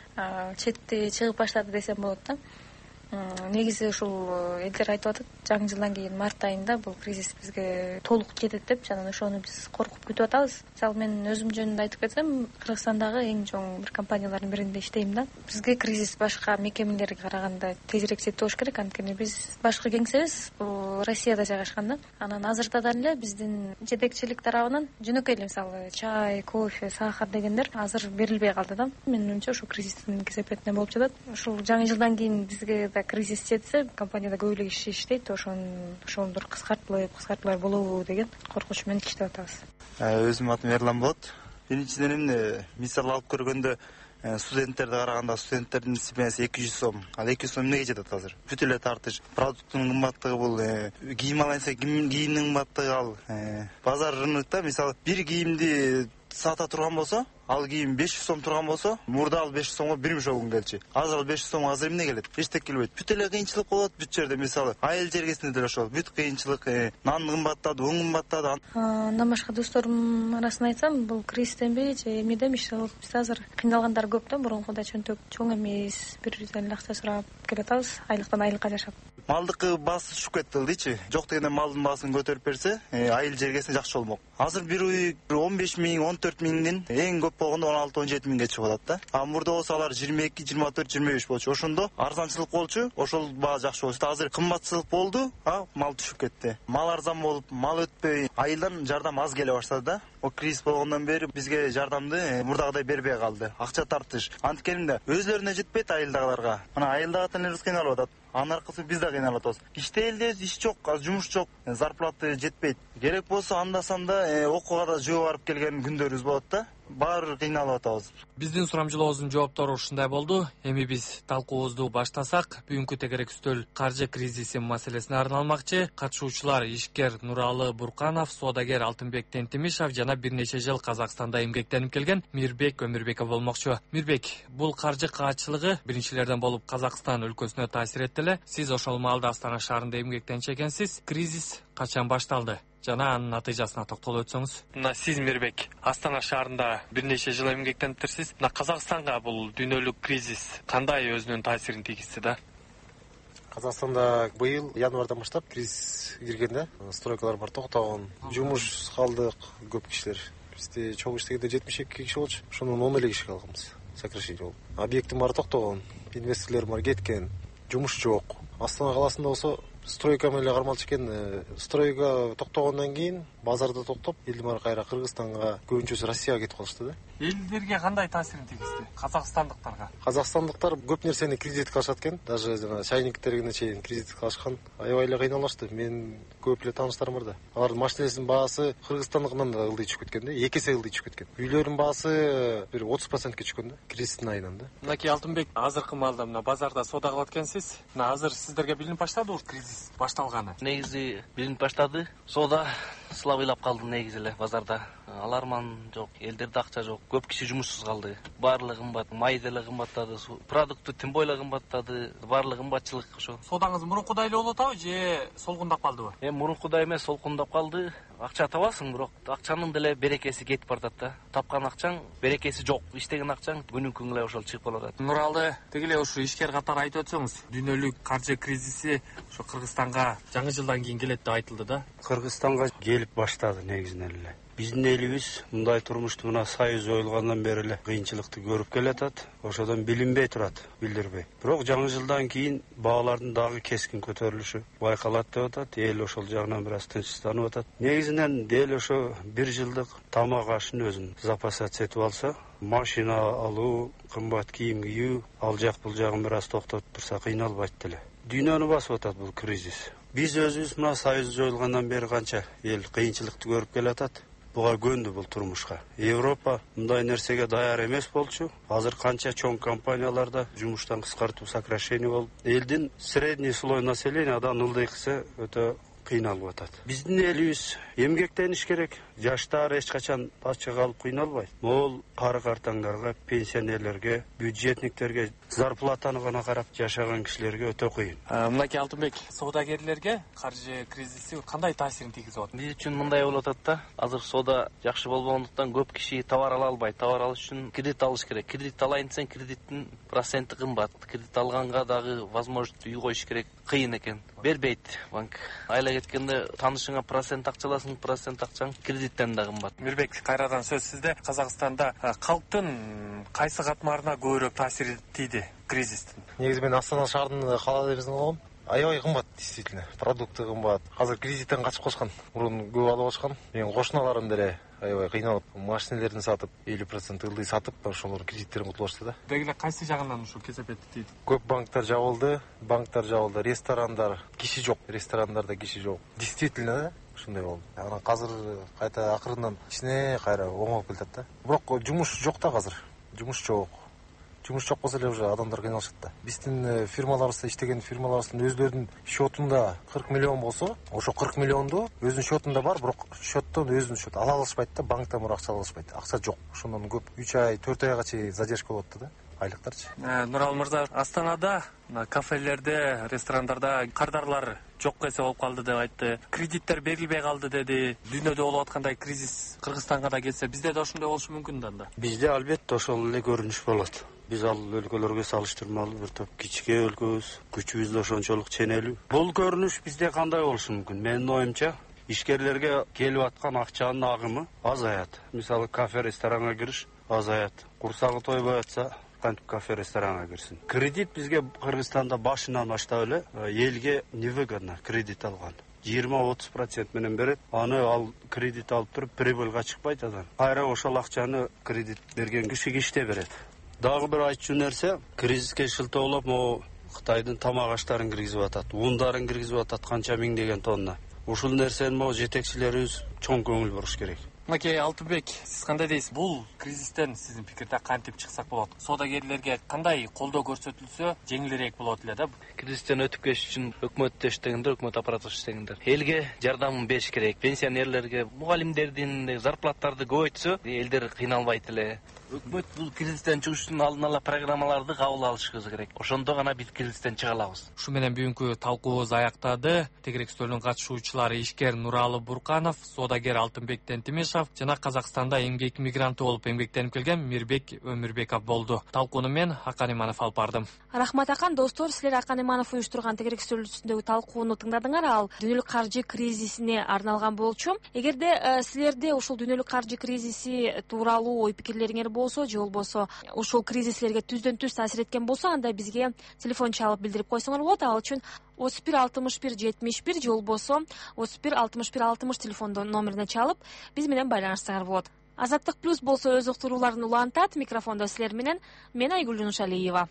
четти чыгып баштады десем болот да. Негизи ушул элдер айтып атат, жаңы жылдан кийин март айында бул кризис бизге толук жетет деп, жана ошону биз коркуп күтүп атабыз. Мисалы мен өзүм жөнүндө айтып кетсем, Кыргызстандагы эң чоң бир компаниялардын биринде иштейм да. Бизге кризис башка мекемелерге караганда тезирээк жетип болуш керек, анткени биз башкы кеңсебиз бул Россияда жайгашкан да. Анан азыртадан эле биздин жетекчилик тарабынан жөнөкөй эле мисалы чай, кофе, сахар дегендер азыр берилбей калды да. Менин оюмча ошо кризистин кесепетинен болуп жатат. Ушул жаңы жылдан кийин бизге кризис жетсе, компанияда көп эле киши иштейт, ошон ошондор кыскартылып, кыскартуулар болобу деген коркунуч менен иштеп атабыз. Өзүмдүн атым Эрлан болот. Биринчиден эмне мисал алып көргөндө студенттерди караганда студенттердин стипендиясы эки жүз сом. Ал эки жүз сом эмнеге жетет азыр? Бүт эле тартыш. Продукттун кымбаттыгы бул, кийим алайын десе кийимдин кымбаттыгы ал. Базар рынокто мисалы бир кийимди сата турган болсо, ал кийим беш жүз сом турган болсо, мурда ал беш жүз сомго бир мешогун келчү. Азыр ал беш жүз сомго азыр эмне келет? Эчтек келбейт. Бүт эле кыйынчылык болот бүт жерде. Мисалы айыл жергесинде деле ошол бүт кыйынчылык, нан кымбаттады, un кымбаттады. Андан башка досторум арасында айтсам, бул кризистенби же эмнеден иш болуп, биз азыр кыйналгандар көп да, мурункудай чөнтөк чоң эмес, бирден эле акча сурап келатабыз, айлыктан айлыкка жашап. Малдыкы баасы түшүп кетти дейчи. Жок дегенде малдын баасын көтөрүп берсе, айыл жергесине жакшы болмок. Азыр бир уй он беш миң, он төрт миңдин эң көп болгондо он алты, он жети миңге чыгып атат да. А мурда болсо алар жыйырма эки, жыйырма төрт, жыйырма беш болчу. Ошондо арзанчылык болчу, ошол баа жакшы болчу. Азыр кымбатчылык болду, а мал түшүп кетти. Мал арзан болуп, мал өтпөй, айылдан жардам аз келе баштады да. о кризис болгондон бери бизге жардамды мурдагыдай бербей калды. Акча тартыш. Анткенде өзлөрүнө жетпейт айылдагыларга. Мына айылдагы элебиз кыйналып атат. Анын аркасы биз да кыйналып атабыз. Иштелдебиз, иш жок, азыр жумуш жок, зарплаты жетпейт. Керек болсо анда-санда окууга да жөө барып келген күндөрүбүз болот да. Баары кыйналып атабыз. Биздин сурамжылообуздун жооптору ушундай болду. Эми биз талкуубузду баштасак, бүгүнкү тегерек үстөл каржы кризиси маселесине арналмакчы. Катышуучулар ишкер Нуралы Бурканов, соодагер Алтынбек Тентимишев жана бир нече жыл Казакстанда эмгектенип келген Мирбек Өмүрбеков болмокчу. Мирбек, бул каржы каатчылыгы биринчилерден болуп Казакстан өлкөсүнө таасир этти эле. Сиз ошол маалда Астана шаарында эмгектенчү экенсиз. Кризис качан башталды жана анын натыйжасына токтолуп өтсөңүз? Мына сиз Мирбек, Астана шаарында бир нече жыл эмгектениптирсиз. Мына Казакстанга бул дүйнөлүк кризис кандай өзүнүн таасирин тийгизди да? Казакстанда быйыл январдан баштап кризис киргенде стройкалар бар токтогон, жумуш калдык көп кишилер. Бизде чоң иштегенде жетимиш эки киши болчу. Ошондон он эле киши калганбыз. Сокращение болуп. Объекттин баары токтогон, инвесторлор бар кеткен, жумуш жок. Астана каласында болсо стройка менен кармалчу экен. Стройка токтогондон кийин базарда токтоп, элдин кайра Кыргызстанга, көбүнчөсү Россияга кетип калышты да. Элдерге кандай таасирин тийгизди? Казакстандыктарга? Казакстандыктар көп нерсени кредит кылышат экен. Даже жана чайниктерине чейин кредит кылышкан. Аябай эле кыйналышты. Мен көп эле тааныштарым бар да. Алардын машинесинин баасы Кыргызстандыкынан да ылдый түшүп кеткен да. эки эсе ылдый түшүп кеткен. Үйлөрдүн баасы бир отуз процентке түшкөн да. Кризистин айынан да. Мынакей Алтынбек, азыркы маалда мына базарда соода кылып аткансиз. Мына азыр сиздерге билинип баштадыбы кризис башталганы? Негизи билинип баштады. Соода слабыйлап калды негизи эле базарда. Аларман жок, элдерде акча жок. Көп киши жумушсуз калды. Баарлыгы кымбат, май деле кымбаттады, продукты тим бойло кымбаттады, баарлыгы кымбатчылык ошо. Соодаңыз мурункудай эле болуп атабы же солкундап калдыбы? Эми мурункудай эмес, солкундап калды. Акча табасың, бирок акчанын деле берекеси кетип баратат да. Тапкан акчаң берекеси жок. Иштеген акчаң күнүн күн эле ошол чыгып калат. Нуралы, деги эле ушу ишкер катары айтып өтсөңүз. Дүйнөлүк каржы кризиси ошо Кыргызстанга жаңы жылдан кийин келет деп айтылды да. Кыргызстанга келип баштады негизинен эле. Биздин элибиз мындай турмушту мына союз оюлгандан бери эле кыйынчылыкты көрүп келатат. Ошодон билинбей турат, билдирбей. Бирок жаңы жылдан кийин баалардын дагы кескин көтөрүлүшү байкалат деп атат. Эл ошол жагынан бир аз тынчсызданып атат. Негизинен эл ошо бир жылдык тамак ашын өзүн запасат сетип алса, машина алуу, кымбат кийим кийүү, ал жак бул жагын бир аз токтотуп турса кыйналбайт деле. Дүйнөнү басып атат бул кризис. Биз өзүбүз мына союз жоюлгандан бери канча эл кыйынчылыкты көрүп келатат. Буга көндү бул турмушка. Европа мындай нерсеге даяр эмес болчу. Азыр канча чоң компанияларда жумуштан кыскартуу, сокращение болуп, элдин средний слой населениядан ылдыйкысы өтө кыйналып атат. Биздин элибиз эмгектениш керек. Жаштар эч качан пачка калып кыйналбайт. Могул кары картаңдарга, пенсионерлерге, бюджетниктерге зарплатаны гана карап жашаган кишилерге өтө кыйын. Мынакей Алтынбек, соодагерлерге каржы кризиси кандай таасирин тийгизип атат? Биз үчүн мындай болуп атат да. Азыр соода жакшы болбогондуктан көп киши товар ала албайт. Товар алыш үчүн кредит алыш керек. Кредит алайын десең, кредиттин проценти кымбат. Кредит алганга дагы возможность үй коюш керек, кыйын экен. Бербейт банк. Айла кеткенде таанышыңа процент акча аласың, процент акчаң кредиттен да кымбат. Мирбек, кайрадан сөз сизде. Казакстанда калктын кайсы катмарына көбүрөөк таасири тийди кризистин? Негизи мен Астана шаарынын каалаа эбизин болгом. Аябай кымбат, действительно. Продукты кымбат. Азыр кризистен качып калышкан. Мурун көп алып алышкан. Менин кошуналарым деле аябай кыйналып, машинелерин сатып, элүү процент ылдый сатып, ошолордун кредиттерин кутулуп алышты да. Деги эле кайсы жагынан ушу кесепетти тийди? Көп банктар жабылды, банктар жабылды, ресторандар, киши жок, ресторандарда киши жок. Действительно да, ушундай болду. Анан азыр кайта акырындан кичине кайра оңолуп келатат да. Бирок жумуш жок да азыр. Жумуш жок. Жумуш жок болсо эле уже адамдар кыйналышат да. Биздин фирмаларыбызда иштеген фирмаларыбыздын өзлөрүнүн счетунда кырк миллион болсо, ошо кырк миллионду өзүнүн счетунда бар, бирок счеттон өзүнүн счет ала алышпайт да, банктан бир акча ала алышпайт. Акча жок. Ошондон көп үч ай, төрт айга чейин задержка болот да. Айлыктарчы. Нурал мырза, Астанада кафелерде, ресторандарда кардарлар жок эсе болуп калды деп айтты. Кредиттер берилбей калды деди. Дүйнөдө болуп аткандай кризис Кыргызстанга да келсе, бизде да ошондой болушу мүмкүн да анда. Бизде албетте ошол эле көрүнүш болот. Биз ал өлкөлөргө салыштырмалуу бир топ кичке өлкөбүз, күчүбүз да ошончолук ченелүү. Бул көрүнүш бизде кандай болушу мүмкүн? Менин оюмча, ишкерлерге келип аткан акчанын агымы азаят. Мисалы, кафе, ресторанга кириш азаят. Курсагы тойбой атса, кантип кафе, ресторанга кирсин. Кредит бизге Кыргызстанда башынан баштап эле элге невыгодно кредит алган. жыйырма отуз процент менен берет. Аны ал кредит алып туруп прибылга чыкпайт анан. Кайра ошол акчаны кредит берген киши кичте берет. Дагы бир айтчу нерсе, кризиске шылтоолоп могу Кытайдын тамак аштарын киргизип атат, ундарын киргизип атат канча миңдеген тонна. Ушул нерсени могу жетекчилерибиз чоң көңүл буруш керек. Мынакей Алтынбек, сиз кандай дейсиз? Бул кризистен сиздин пикирде кантип чыксак болот? Соодагерлерге кандай колдоо көрсөтүлсө жеңилирээк болот эле да? Кризистен өтүп кетиш үчүн өкмөттө иштегендер, өкмөт аппараты иштегендер элге жардамын бериш керек. Пенсионерлерге, мугалимдердин зарплаттарды көбөйтсө, элдер кыйналбайт эле. Өкмөт бул кризистен чыгыш үчүн алдын ала программаларды кабыл алышыбыз керек. Ошондо гана биз кризистен чыга алабыз. Ушу менен бүгүнкү талкуубуз аяктады. Тегерек стөлдүн катышуучулары ишкер Нуралы Бурканов, соодагер Алтынбек Тентимишев жана Казакстанда эмгек мигранты болуп эмгектенип келген Мирбек Өмүрбеков болду. Талкууну мен Акан Иманов алып бардым. Рахмат Акан. Достор, силер Акан Иманов уюштурган тегерек стөл үстүндөгү талкууну тыңдадыңар. Ал дүйнөлүк каржы кризисине арналган болчу. Эгерде силерде ушул дүйнөлүк каржы кризиси тууралуу ой пикирлериңер болсо, же болбосо ушул кризистерге түздөн түз таасир эткен болсо, анда бизге телефон чалып билдирип койсоңор болот. Ал үчүн отуз бир алтымыш бир жетимиш бир же болбосо отуз бир алтымыш бир алтымыш телефондон номерине чалып биз менен байланышсаңар болот. Азаттык плюс болсо өз уктурууларын улантат. Микрофондо силер менен мен Айгүл Жунушалиева.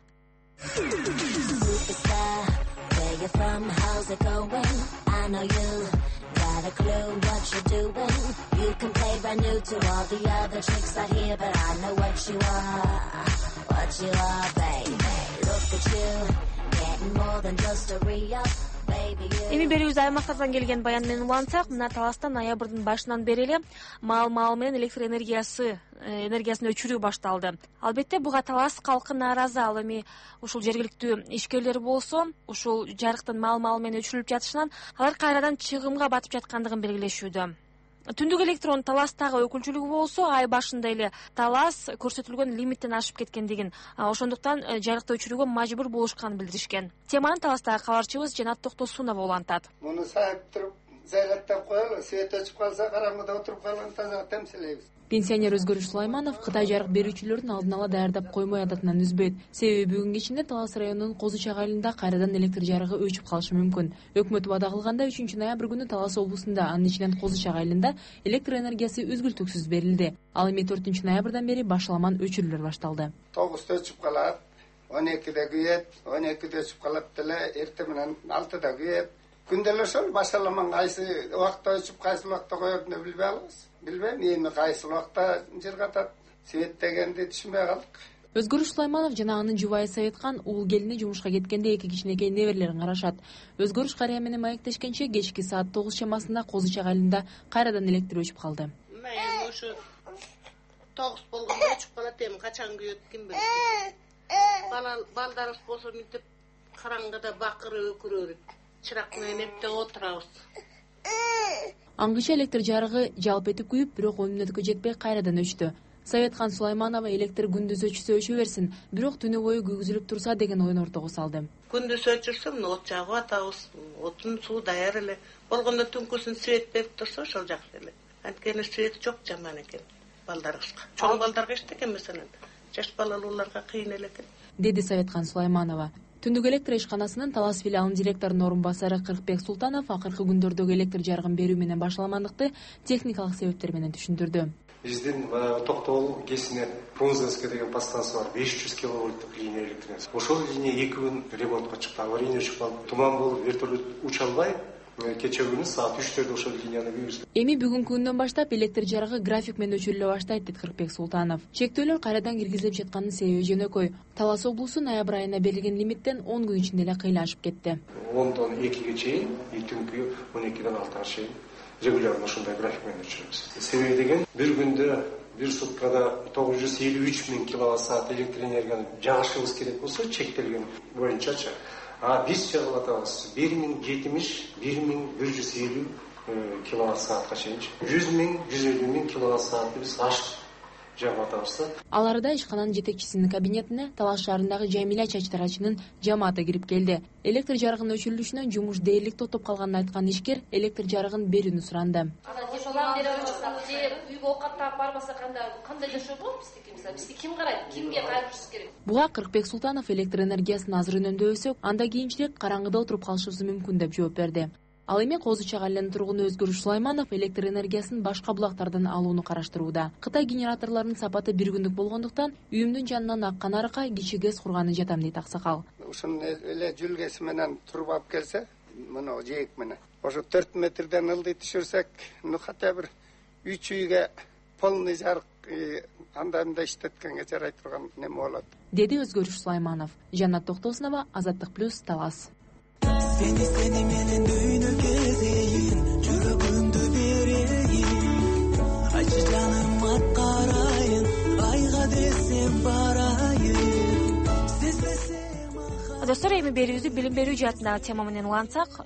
Got a clue what you're doing. You can play brand new to all the other chicks out here, but I know what you are, what you are, baby. Look at you, getting more than just a re-up. Эми берүүбүз аймактардан келген баян менен улантсак, мына Таласта ноябрдын башынан бери эле маал-маал менен электр энергиясы энергиясын өчүрүү башталды. Албетте буга Талас калкы нааразы. Ал эми ушул жергиликтүү ишкерлер болсо, ушул жарыктын маал-маал менен өчүрүлүп жатышынан алар кайрадан чыгымга батып жаткандыгын белгилешүүдө. Түндүк электрон Таластагы өкүлчүлүгү болсо, ай башында эле Талас көрсөтүлгөн лимиттен ашып кеткендигин, ошондуктан жарыкты өчүрүүгө мажбур болушканын билдиришкен. Теманы Таластагы кабарчыбыз Жанат Токтосунова улантат. Муну сайып туруп, зайлаттап коелу, свет өчүп калса, караңгыда отуруп калган таза темселейбиз. Пенсионер Өзгөрүш Сулайманов Кытай жарык берүүчүлөрүн алдын ала даярдап коймой ататынан үзбөйт. Себеби бүгүн кечинде Талас районунун Козу Чак айылында кайрадан электр жарыгы өчүп калышы мүмкүн. Өкмөт убада кылганда үчүнчү ноябрь күнү Талас облусунда, анын ичинен Козу Чак айылында электр энергиясы үзгүлтүксүз берилди. Ал эми төртүнчү ноябрдан бери башаламан өчүрүүлөр башталды. тогузда өчүп калат, он экиде күйөт, он экиде өчүп калат деле, эртең менен алтыда күйөт. Күнделе ошол башаламан кайсы убакта өчүп, кайсы убакта коёрун билбей алабыз. Билбейм, эми кайсы убакта жыргатат, свет дегенди түшүнбөй калдык. Өзгөрүш Сулайманов жана анын жубайы Саветкан уул келини жумушка кеткенде эки кичинекей неберелерин карашат. Өзгөрүш карыя менен маектешкенче кечки саат тогуз чамасында Козу Чак айылында кайрадан электр өчүп калды. Мен ошо тогуз болгондо өчүп калат, эми качан күйөт ким билет. Балдарыбыз болсо мынтип караңгыда бакырып өкүрөбүз. Чырак менен эптеп отурабыз. Аңгыча электр жарыгы жалп этип күйүп, бирок он мүнөткө жетпей кайрадан өчтү. Саветкан Сулайманова электр күндүз өчүсө өчө берсин, бирок түнү бою күйгүзүлүп турса деген ойун ортого салды. Күндүз өчүрсөм, от жагып атабыз, отун суу даяр эле. Болгондо түнкүсүн свет берип турса, ошол жакшы эле. Анткени свет жок, жаман экен балдарыбызга. Чоң балдарга эчтеке эмесенен, жаш балалууларга кыйын эле экен, деди Саветкан Сулайманова. Түндүк электр ишканасынын Талас филиалынын директорунун орун басары Кыркбек Султанов акыркы күндөрдөгү электр жарыгын берүү менен башаламандыкты техникалык себептер менен түшүндүрдү. Биздин Токтогул кесине Фрунзенский деген подстанция бар, беш жүз киловольттук линия электр. Ошол линия эки күн ремонтка чыкты, аварийный өчүп калды. Туман болуп, вертолет уча албай, кече күнү саат үчтөрдө ошол линияны күйгүздүк. Эми бүгүнкү күндөн баштап электр жарыгы график менен өчүрүлө баштайт, дейт Кыркбек Султанов. Чектөөлөр кайрадан киргизилип жатканын себеби жөнөкөй. Талас облусу ноябрь айына берилген лимиттен он күн ичинде эле кыйла ашып кетти. ондон экиге чейин, түнкү он экиден алтыга чейин регулярно ушундай график менен өчүрөбүз. Себеби деген бир күндө бир суткада тогуз жүз элүү үч миң киловатт саат электр энергияны жагышыбыз керек болсо, чектелген боюнчачы, а биз жагып атабыз бир миң жетимиш, бир миң бир жүз элүү киловатт саатка чейин. жүз миң, жүз элүү миң киловатт саатты биз ашык жагып атабыз. Ал арада ишкананын жетекчисинин кабинетине Талас шаарындагы Жамиля чачтарачынын жамааты кирип келди. Электр жарыгынын өчүрүлүшүнөн жумуш дээрлик токтоп калганын айткан ишкер электр жарыгын берүүнү суранды. Үйгө оокат таап барбаса кандай кандай жашоо болот биздики? Мисалы бизди ким карайт, кимге кайрышыбыз керек? Буга Кыркбек Султанов электр энергиясын азыр үнөмдөбөсөк, анда кийинчерээк караңгыда отуруп калышыбыз мүмкүн деп жооп берди. Ал эми Козу Чак айылынын тургуну Өзгөрүш Сулайманов электр энергиясын башка булактардан алууну караштырууда. Кытай генераторлорунун сапаты бир күндүк болгондуктан үйүмдүн жанынан аккан аракка кичи гез курганы жатам дейт аксакал. Ушун эле жүлгеси менен туруп алып келсе, мына жээк менен ошо төрт метрден ылдый түшүрсөк, ну хотя бир үч үйгө полный жарык анда мында иштеткенге жарай турган неме болот, деди Өзгөрүш Сулайманов. Жанат Токтосунова, Азаттык плюс, Талас. Seni seni менен дүйнө кезейин, жүрөгүмдү берейин. Ачы жаным аткарайын, айга десем барайын. Достор, эми берүүбүздү билим берүү жаатындагы тема менен улантсак,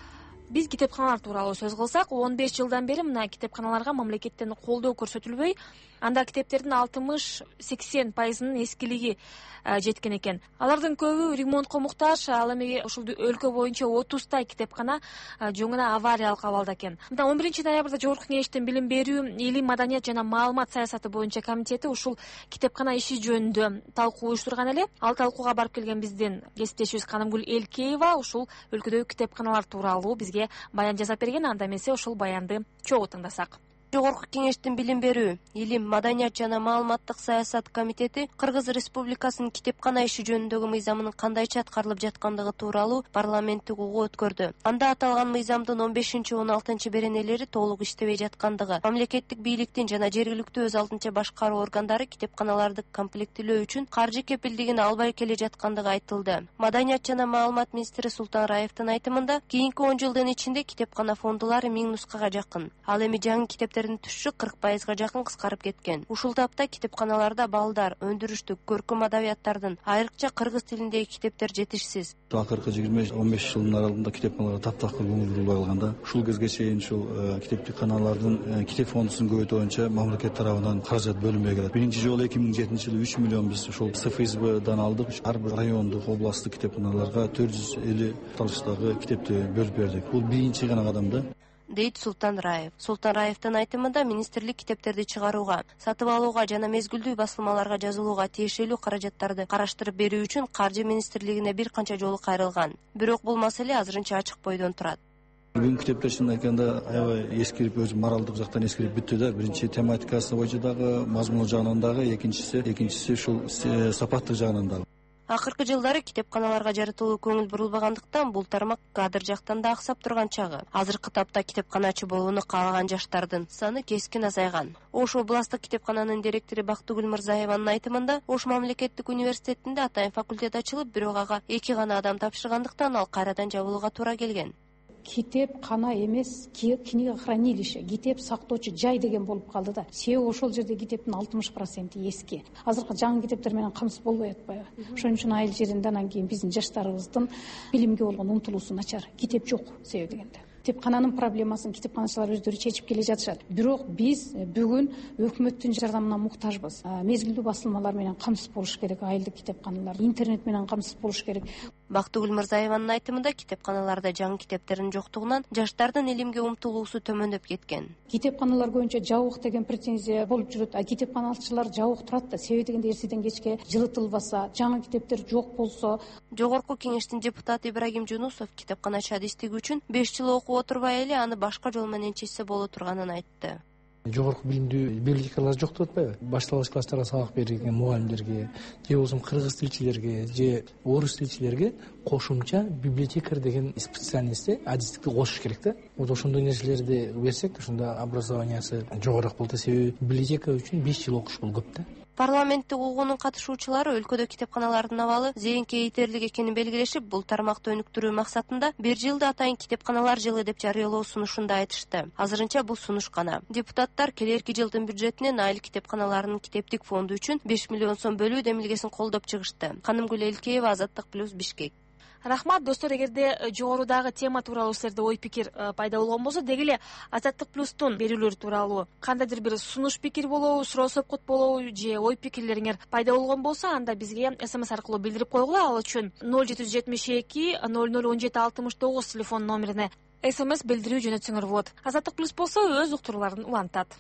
биз китепканалар тууралуу сөз кылсак, он беш жылдан бери мына китепканаларга мамлекеттен колдоо көрсөтүлбөй, анда китептердин алтымыш сексен пайызынын эскилиги жеткен экен. Алардын көбү ремонтко муктаж, ал эми ушул өлкө боюнча отуздай китепкана жоңуна авариялык абалда экен. Мында он биринчи ноябрда Жогорку Кеңештин билим берүү, илим, маданият жана маалымат саясаты боюнча комитети ушул китепкана иши жөнүндө талкуу уюштурган эле. Ал талкууга барып келген биздин кесиптешибиз Канымгүл Элкеева ушул өлкөдөгү китепканалар тууралуу бизге баян жасап берген. Анда эмесе ушул баянды чогуу тыңдасак. Жогорку Кеңештин билим берүү, илим, маданият жана маалыматтык саясат комитети Кыргыз Республикасынын китепкана иши жөнүндөгү мыйзамынын кандайча аткарылып жаткандыгы тууралуу парламенттик угуу өткөрдү. Анда аталган мыйзамдын он бешинчи он алтынчы беренелери толук иштебей жаткандыгы, мамлекеттик бийликтин жана жергиликтүү өз алдынча башкаруу органдары китепканаларды комплектилөө үчүн каржы кепилдигин албай келе жаткандыгы айтылды. Маданият жана маалымат министри Султан Раевдин айтымында, кийинки он жылдын ичинде китепкана фондулары миң нускага жакын. Ал эми жаңы китеп түшү кырк пайызга жакын кыскарып кеткен. Ушул тапта китепканаларда балдар, өндүрүштүк, көркөм адабияттардын, айрыкча кыргыз тилиндеги китептер жетишсиз. Акыркы жыйырма он беш жылдын аралыгында китепканаларга таптакыр көңүл бурулбай калганда, ушул кезге чейин ушул китепканалардын китеп фондусун көбөйтүү боюнча мамлекет тарабынан каражат бөлүнбөй келет. Биринчи жолу эки миң жетинчи жылы үч миллион биз ушул СФСБдан алдык. Ар бир райондук, областтык китепканаларга төрт жүз элүү талыштагы китепти бөлүп бердик. Бул биринчи гана кадам да. Дейт Султан Раев. Султан Раевдин айтымында министрлик китептерди чыгарууга, сатып алууга жана мезгилдүү басылмаларга жазылууга тиешелүү каражаттарды караштырып берүү үчүн каржы министрлигине бир канча жолу кайрылган. Бирок бул маселе азырынча ачык бойдон турат. Бүгүнкү китептер чын айтканда аябай эскирип, өзү моралдык жактан эскирип бүттү да. Биринчи тематикасы боюнча дагы, мазмуну жагынан дагы, экинчиси, экинчиси ушул сапаттык жагынан дагы. Акыркы жылдары китепканаларга жаратылуу көңүл бурулбагандыктан бул тармак кадр жактан да аксап турган чагы. Азыркы тапта китепканачы болууну каалаган жаштардын саны кескин азайган. Ош областык китепкананын директору Бактыгүл Мырзаеванын айтымында, Ош мамлекеттик университетинде атайын факультет ачылып, бирок ага эки гана адам тапшыргандыктан ал кайрадан жабылууга туура келген. Китепкана эмес, книга хранилище, китеп сактоочу жай деген болуп калды да. Себеби ошол жерде китептин алтымыш проценти эски. Азыркы жаңы китептер менен камсыз болбой атпайбы? Ошон үчүн айыл жеринде анан кийин биздин жаштарыбыздын билимге болгон умтулуусу начар. Китеп жок, себеби дегенде. Китепкананын проблемасын китепканачылар өздөрү чечип келе жатышат. Бирок биз бүгүн өкмөттүн жардамына муктажбыз. Мезгилдүү басылмалар менен камсыз болуш керек, айылдык китепканалар, интернет менен камсыз болуш керек. Бактыгүл Мырзаеванын айтымында, китепканаларда жаңы китептердин жоктугунан жаштардын илимге умтулуусу төмөндөп кеткен. Китепканалар боюнча жабык деген претензия болуп жүрөт. А китепканалчылар жабык турат да, себеби дегенде эртеден кечке жылытылбаса, жаңы китептер жок болсо. Жогорку Кеңештин депутаты Ибрагим Жунусов китепканачы адистиги үчүн беш жыл окуп отурбай эле аны башка жол менен чечсе боло турганын айтты. Жогорку билимдүү библиотекалар жок деп атпайбы? Башталгыч класстарга сабак берген мугалимдерге, же болбосо кыргыз тилчилерге, же орус тилчилерге кошумча библиотекарь деген специальностьте адистикти кошуш керек да. Вот ошондой нерселерди берсек, ошондо образованиясы жогорак болот. Себеби библиотека үчүн беш жыл окуш бул көп да. Парламенттик угуунун катышуучулары өлкөдө китепканалардын абалы зээнке этерлик экенин белгилешип, бул тармакты өнүктүрүү максатында бир жылды атайын китепканалар жылы деп жарыялоо сунушунда айтышты. Азырынча бул сунуш гана. Депутаттар келерки жылдын бюджетинен айыл китепканаларынын китептик фонду үчүн беш миллион сом бөлүү демилгесин колдоп чыгышты. Канымгүл Элкеева, Азаттык плюс, Бишкек. Рахмат, достор, эгерде жогорудагы тема тууралуу силерде ой пикир пайда болгон болсо, деги эле Азаттык плюстун берүүлөрү тууралуу кандайдыр бир сунуш пикир болобу, суроо сопкот болобу, же ой пикирлериңер пайда болгон болсо, анда бизге смс аркылуу билдирип койгула. Ал үчүн ноль жети жүз жетимиш эки ноль ноль он жети алтымыш тогуз телефон номерине смс билдирүү жөнөтсөңөр болот. Азаттык плюс болсо өз уктурууларын улантат.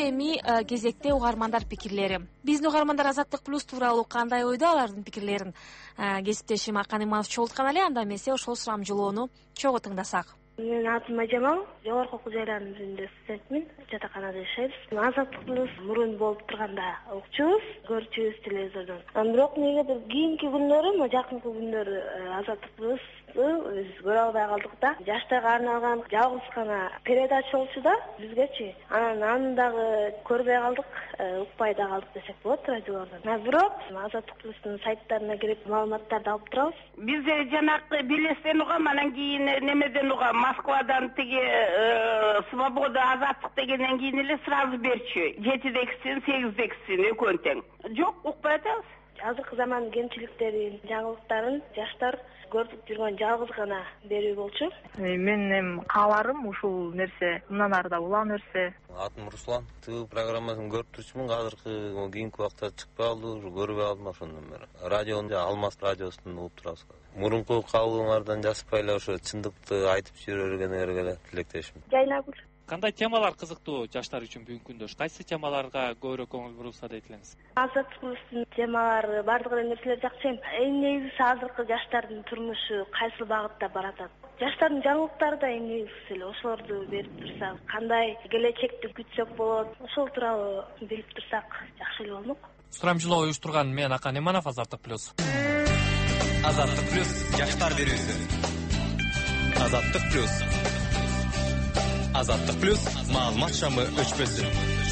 эми кезекте угармандар пикирлери. Биздин угармандар Азаттык плюс тууралуу кандай ойдо, алардын пикирлерин кесиптешим Акан Иманов чогулткан эле. Анда эмесе ошол сурамжылоону чогуу тыңдасак. Менин атым Ажамал, жогорку окуу жайлардын биринде студентмин, жатаканада жашайбыз. Азаттык плюс мурун болуп турганда укчубуз, көрчүбүз телевизордон. Бирок негедир кийинки күндөр, жакынкы күндөр Азаттык плюс биз көрө албай калдык да. Жаштарга арналган жалгыз гана передача болчу да бизгечи. Анан аны дагы көрбөй калдык, укпай да калдык десек болот радиолордон. Бирок Азаттык плюстун сайттарына кирип маалыматтарды алып турабыз. Биз жанакы Белестен угам, анан кийин немеден угам, Москвадан тиги Свобода Азаттык дегенден кийин эле сразу берчү. жетидегисин, сегиздегисин экөөнү тең. Жок, укпай атабыз. Азыркы замандын кемчиликтерин, жаңылыктарын жаштар көрүп жүргөн жалгыз гана берүү болчу. Менин кааларым ушул нерсе мындан ары да улана берсе. Атым Руслан. ТВ программасын көрүп турчумун. Азыркы кийинки убакта чыкпай калды, көрбөй калдым ошондон бери. Радиону Алмаз радиосунан угуп турабыз. Мурунку кабылыңардан жаспай эле ошо чындыкты айтып жүрө бергениңерге эле тилектешмин. Жайнагүл. Кандай темалар кызыктуу жаштар үчүн бүгүнкү күндө? Кайсы темаларга көбүрөөк көңүл бурулса дейт элеңиз? Азаттык плюстун темалары бардык эле нерселер жакшы. Эң негизгиси азыркы жаштардын турмушу кайсы багытта баратат? Жаштардын жаңылыктары да эң негизгиси эле. Ошолорду берип турсак, кандай келечекти күтсөк болот? Ошол тууралуу билип турсак жакшы эле болмок. Сурамжылоо уюштурган мен Акан Иманов, Азаттык плюс. Азаттык плюс жаштар берүүсү. Азаттык плюс. Азаттык плюс маалымат шамы өчпөсүн.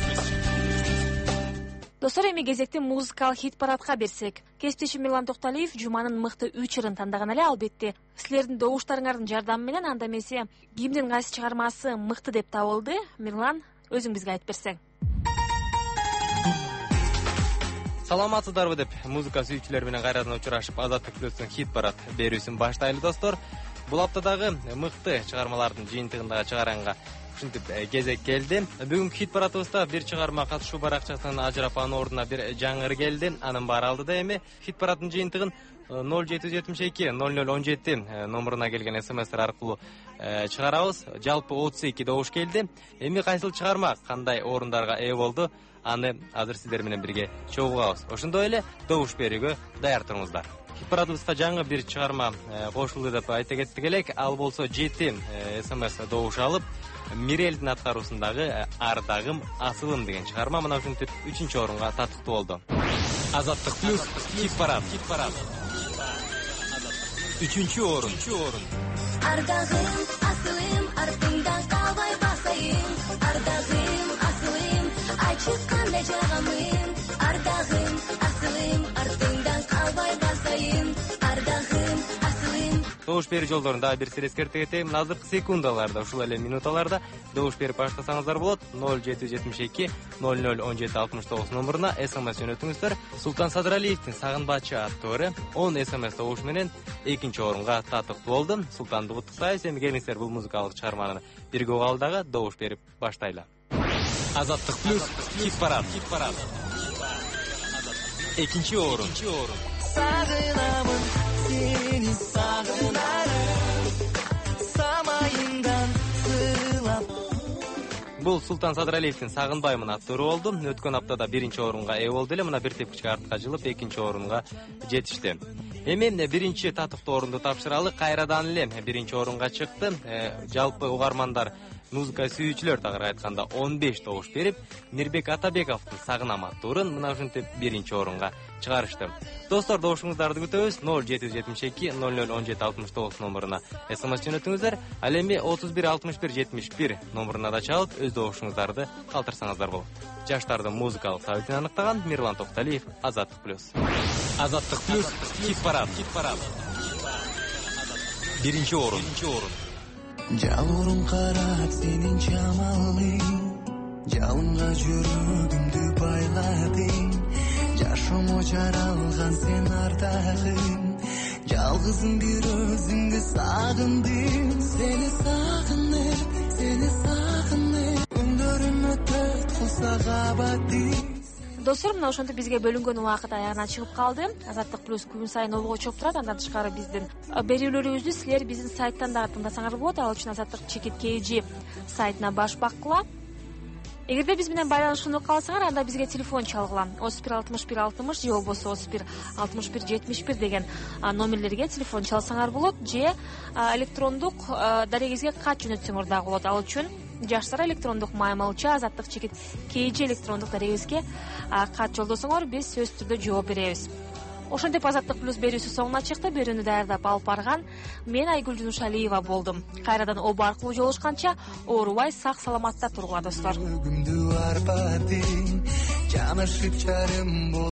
Достор, эми кезекти музыкалык хит парадка берсек. Кесиптешим Мирлан Токталиев жуманын мыкты үч ырын тандаган эле. Албетте силердин добуштарыңардын жардамы менен, анда эмесе кимдин кайсы чыгармасы мыкты деп табылды? Мирлан, өзүң бизге айтып берсең. Саламатсыздарбы деп музыка сүйүүчүлөр менен кайрадан учурашып Азаттык плюстун хит парад берүүсүн баштайлы достор. Бул аптадагы мыкты чыгармалардын жыйынтыгындагы чыгаранга ушинтип кезек келди. Бүгүнкү хит парадыбызда бир чыгарма катышуу баракчасынан ажырап анын ордуна бир жаңыры келди. Анын баары алдыда эми хит параддын жыйынтыгын ноль жети жүз жетимиш эки ноль ноль он жети номуруна келген смстер аркылуу чыгарабыз. Жалпы отуз эки добуш келди. Эми кайсыл чыгарма кандай орундарга ээ болду? Аны азыр сиздер менен бирге чогулабыз. Ошондой эле добуш берүүгө даяр туруңуздар. Хит парадыбызга жаңы бир чыгарма кошулду деп айта кеттик элек. Ал болсо жети смс добуш алып, Мирелдин аткаруусундагы Ардагым асылым деген чыгарма мына ушинтип үчүнчү орунга татыктуу болду. Азаттык плюс хит парад. Хит парад. Үчүнчү орун. Ардагым асылым, артыңдан калбай басайын. Ардагым асылым, айтчы кандай жагамын. Ардагым асылым, артыңдан калбай басайын. Ардагым асылым. Добуш берүү жолдорун дагы бир сире эскертип кетейин. Азыркы секундаларда, ушул эле минуталарда добуш берип баштасаңыздар болот. ноль жети жүз жетимиш эки ноль ноль он жети алтымыш тогуз номуруна смс жөнөтүңүздөр. Султан Садыралиевдин Сагынбачы аттуу ыры он смс добуш менен экинчи орунга татыктуу болду. Султанды куттуктайбыз. Эми келиңиздер бул музыкалык чыгарманы бирге угалы дагы добуш берип баштайлы. Азаттык плюс хит парад. Хит парад. Экинчи орун. Сагынамын сени, сагынарым самайыңдан сыйлап. Бул Султан Садыралиевдин Сагынбаймын аттуу ыры болду. Өткөн аптада биринчи орунга ээ болду эле. Мына бир тепкичке артка жылып экинчи орунга жетишти. Эми биринчи татыктуу орунду тапшыралы. Кайрадан эле биринчи орунга чыкты. Жалпы угармандар, музыка сүйүүчүлөр тагыраак айтканда он беш добуш берип, Мирбек Атабековдун Сагынам аттуу ырын мына ушинтип биринчи орунга чыгарышты. Достор, добушуңуздарды күтөбүз. ноль жети жүз жетимиш эки ноль ноль он жети алтымыш тогуз номуруна смс жөнөтүңүздөр. Ал эми отуз бир алтымыш бир жетимиш бир номуруна да чалып, өз добушуңуздарды калтырсаңыздар болот. Жаштардын музыкалык табитин аныктаган Мирлан Токталиев, Азаттык плюс. Азаттык плюс хит парад. Хит парад. Биринчи орун. Жалурун карап сенин жамалың, жалынга жүрөгүмдү байладың. Жашомо жаралган сен ардагым, жалгызым бир өзүңдү сагындым. Сени сагынып, сени сагынып, күндөрүм өтөт кулса кабаты. Достор, мына ошентип бизге бөлүнгөн убакыт аягына чыгып калды. Азаттык плюс күн сайын обого чоп турат. Андан тышкары биздин берүүлөрүбүздү силер биздин сайттан дагы тыңдасаңар болот. Ал үчүн Азаттык чекит кей жи сайтына баш баккыла. Эгерде биз менен байланышууну кааласаңар, анда бизге телефон чалгыла. отуз бир алтымыш бир алтымыш же болбосо отуз бир алтымыш бир жетимиш бир деген номерлерге телефон чалсаңар болот, же электрондук дарегибизге кат жөнөтсөңөр дагы болот. Ал үчүн жаштар электрондук маймылча азаттык чекит kg электрондук дарегибизге кат жолдосоңор биз сөзсүз түрдө жооп беребиз. Ошентип Азаттык плюс берүүсү соңуна чыкты. Берүүнү даярдап алып барган мен Айгүл Жунушалиева болдум. Кайрадан оба аркылуу жолугушканча оорубай сак саламатта тургула достор.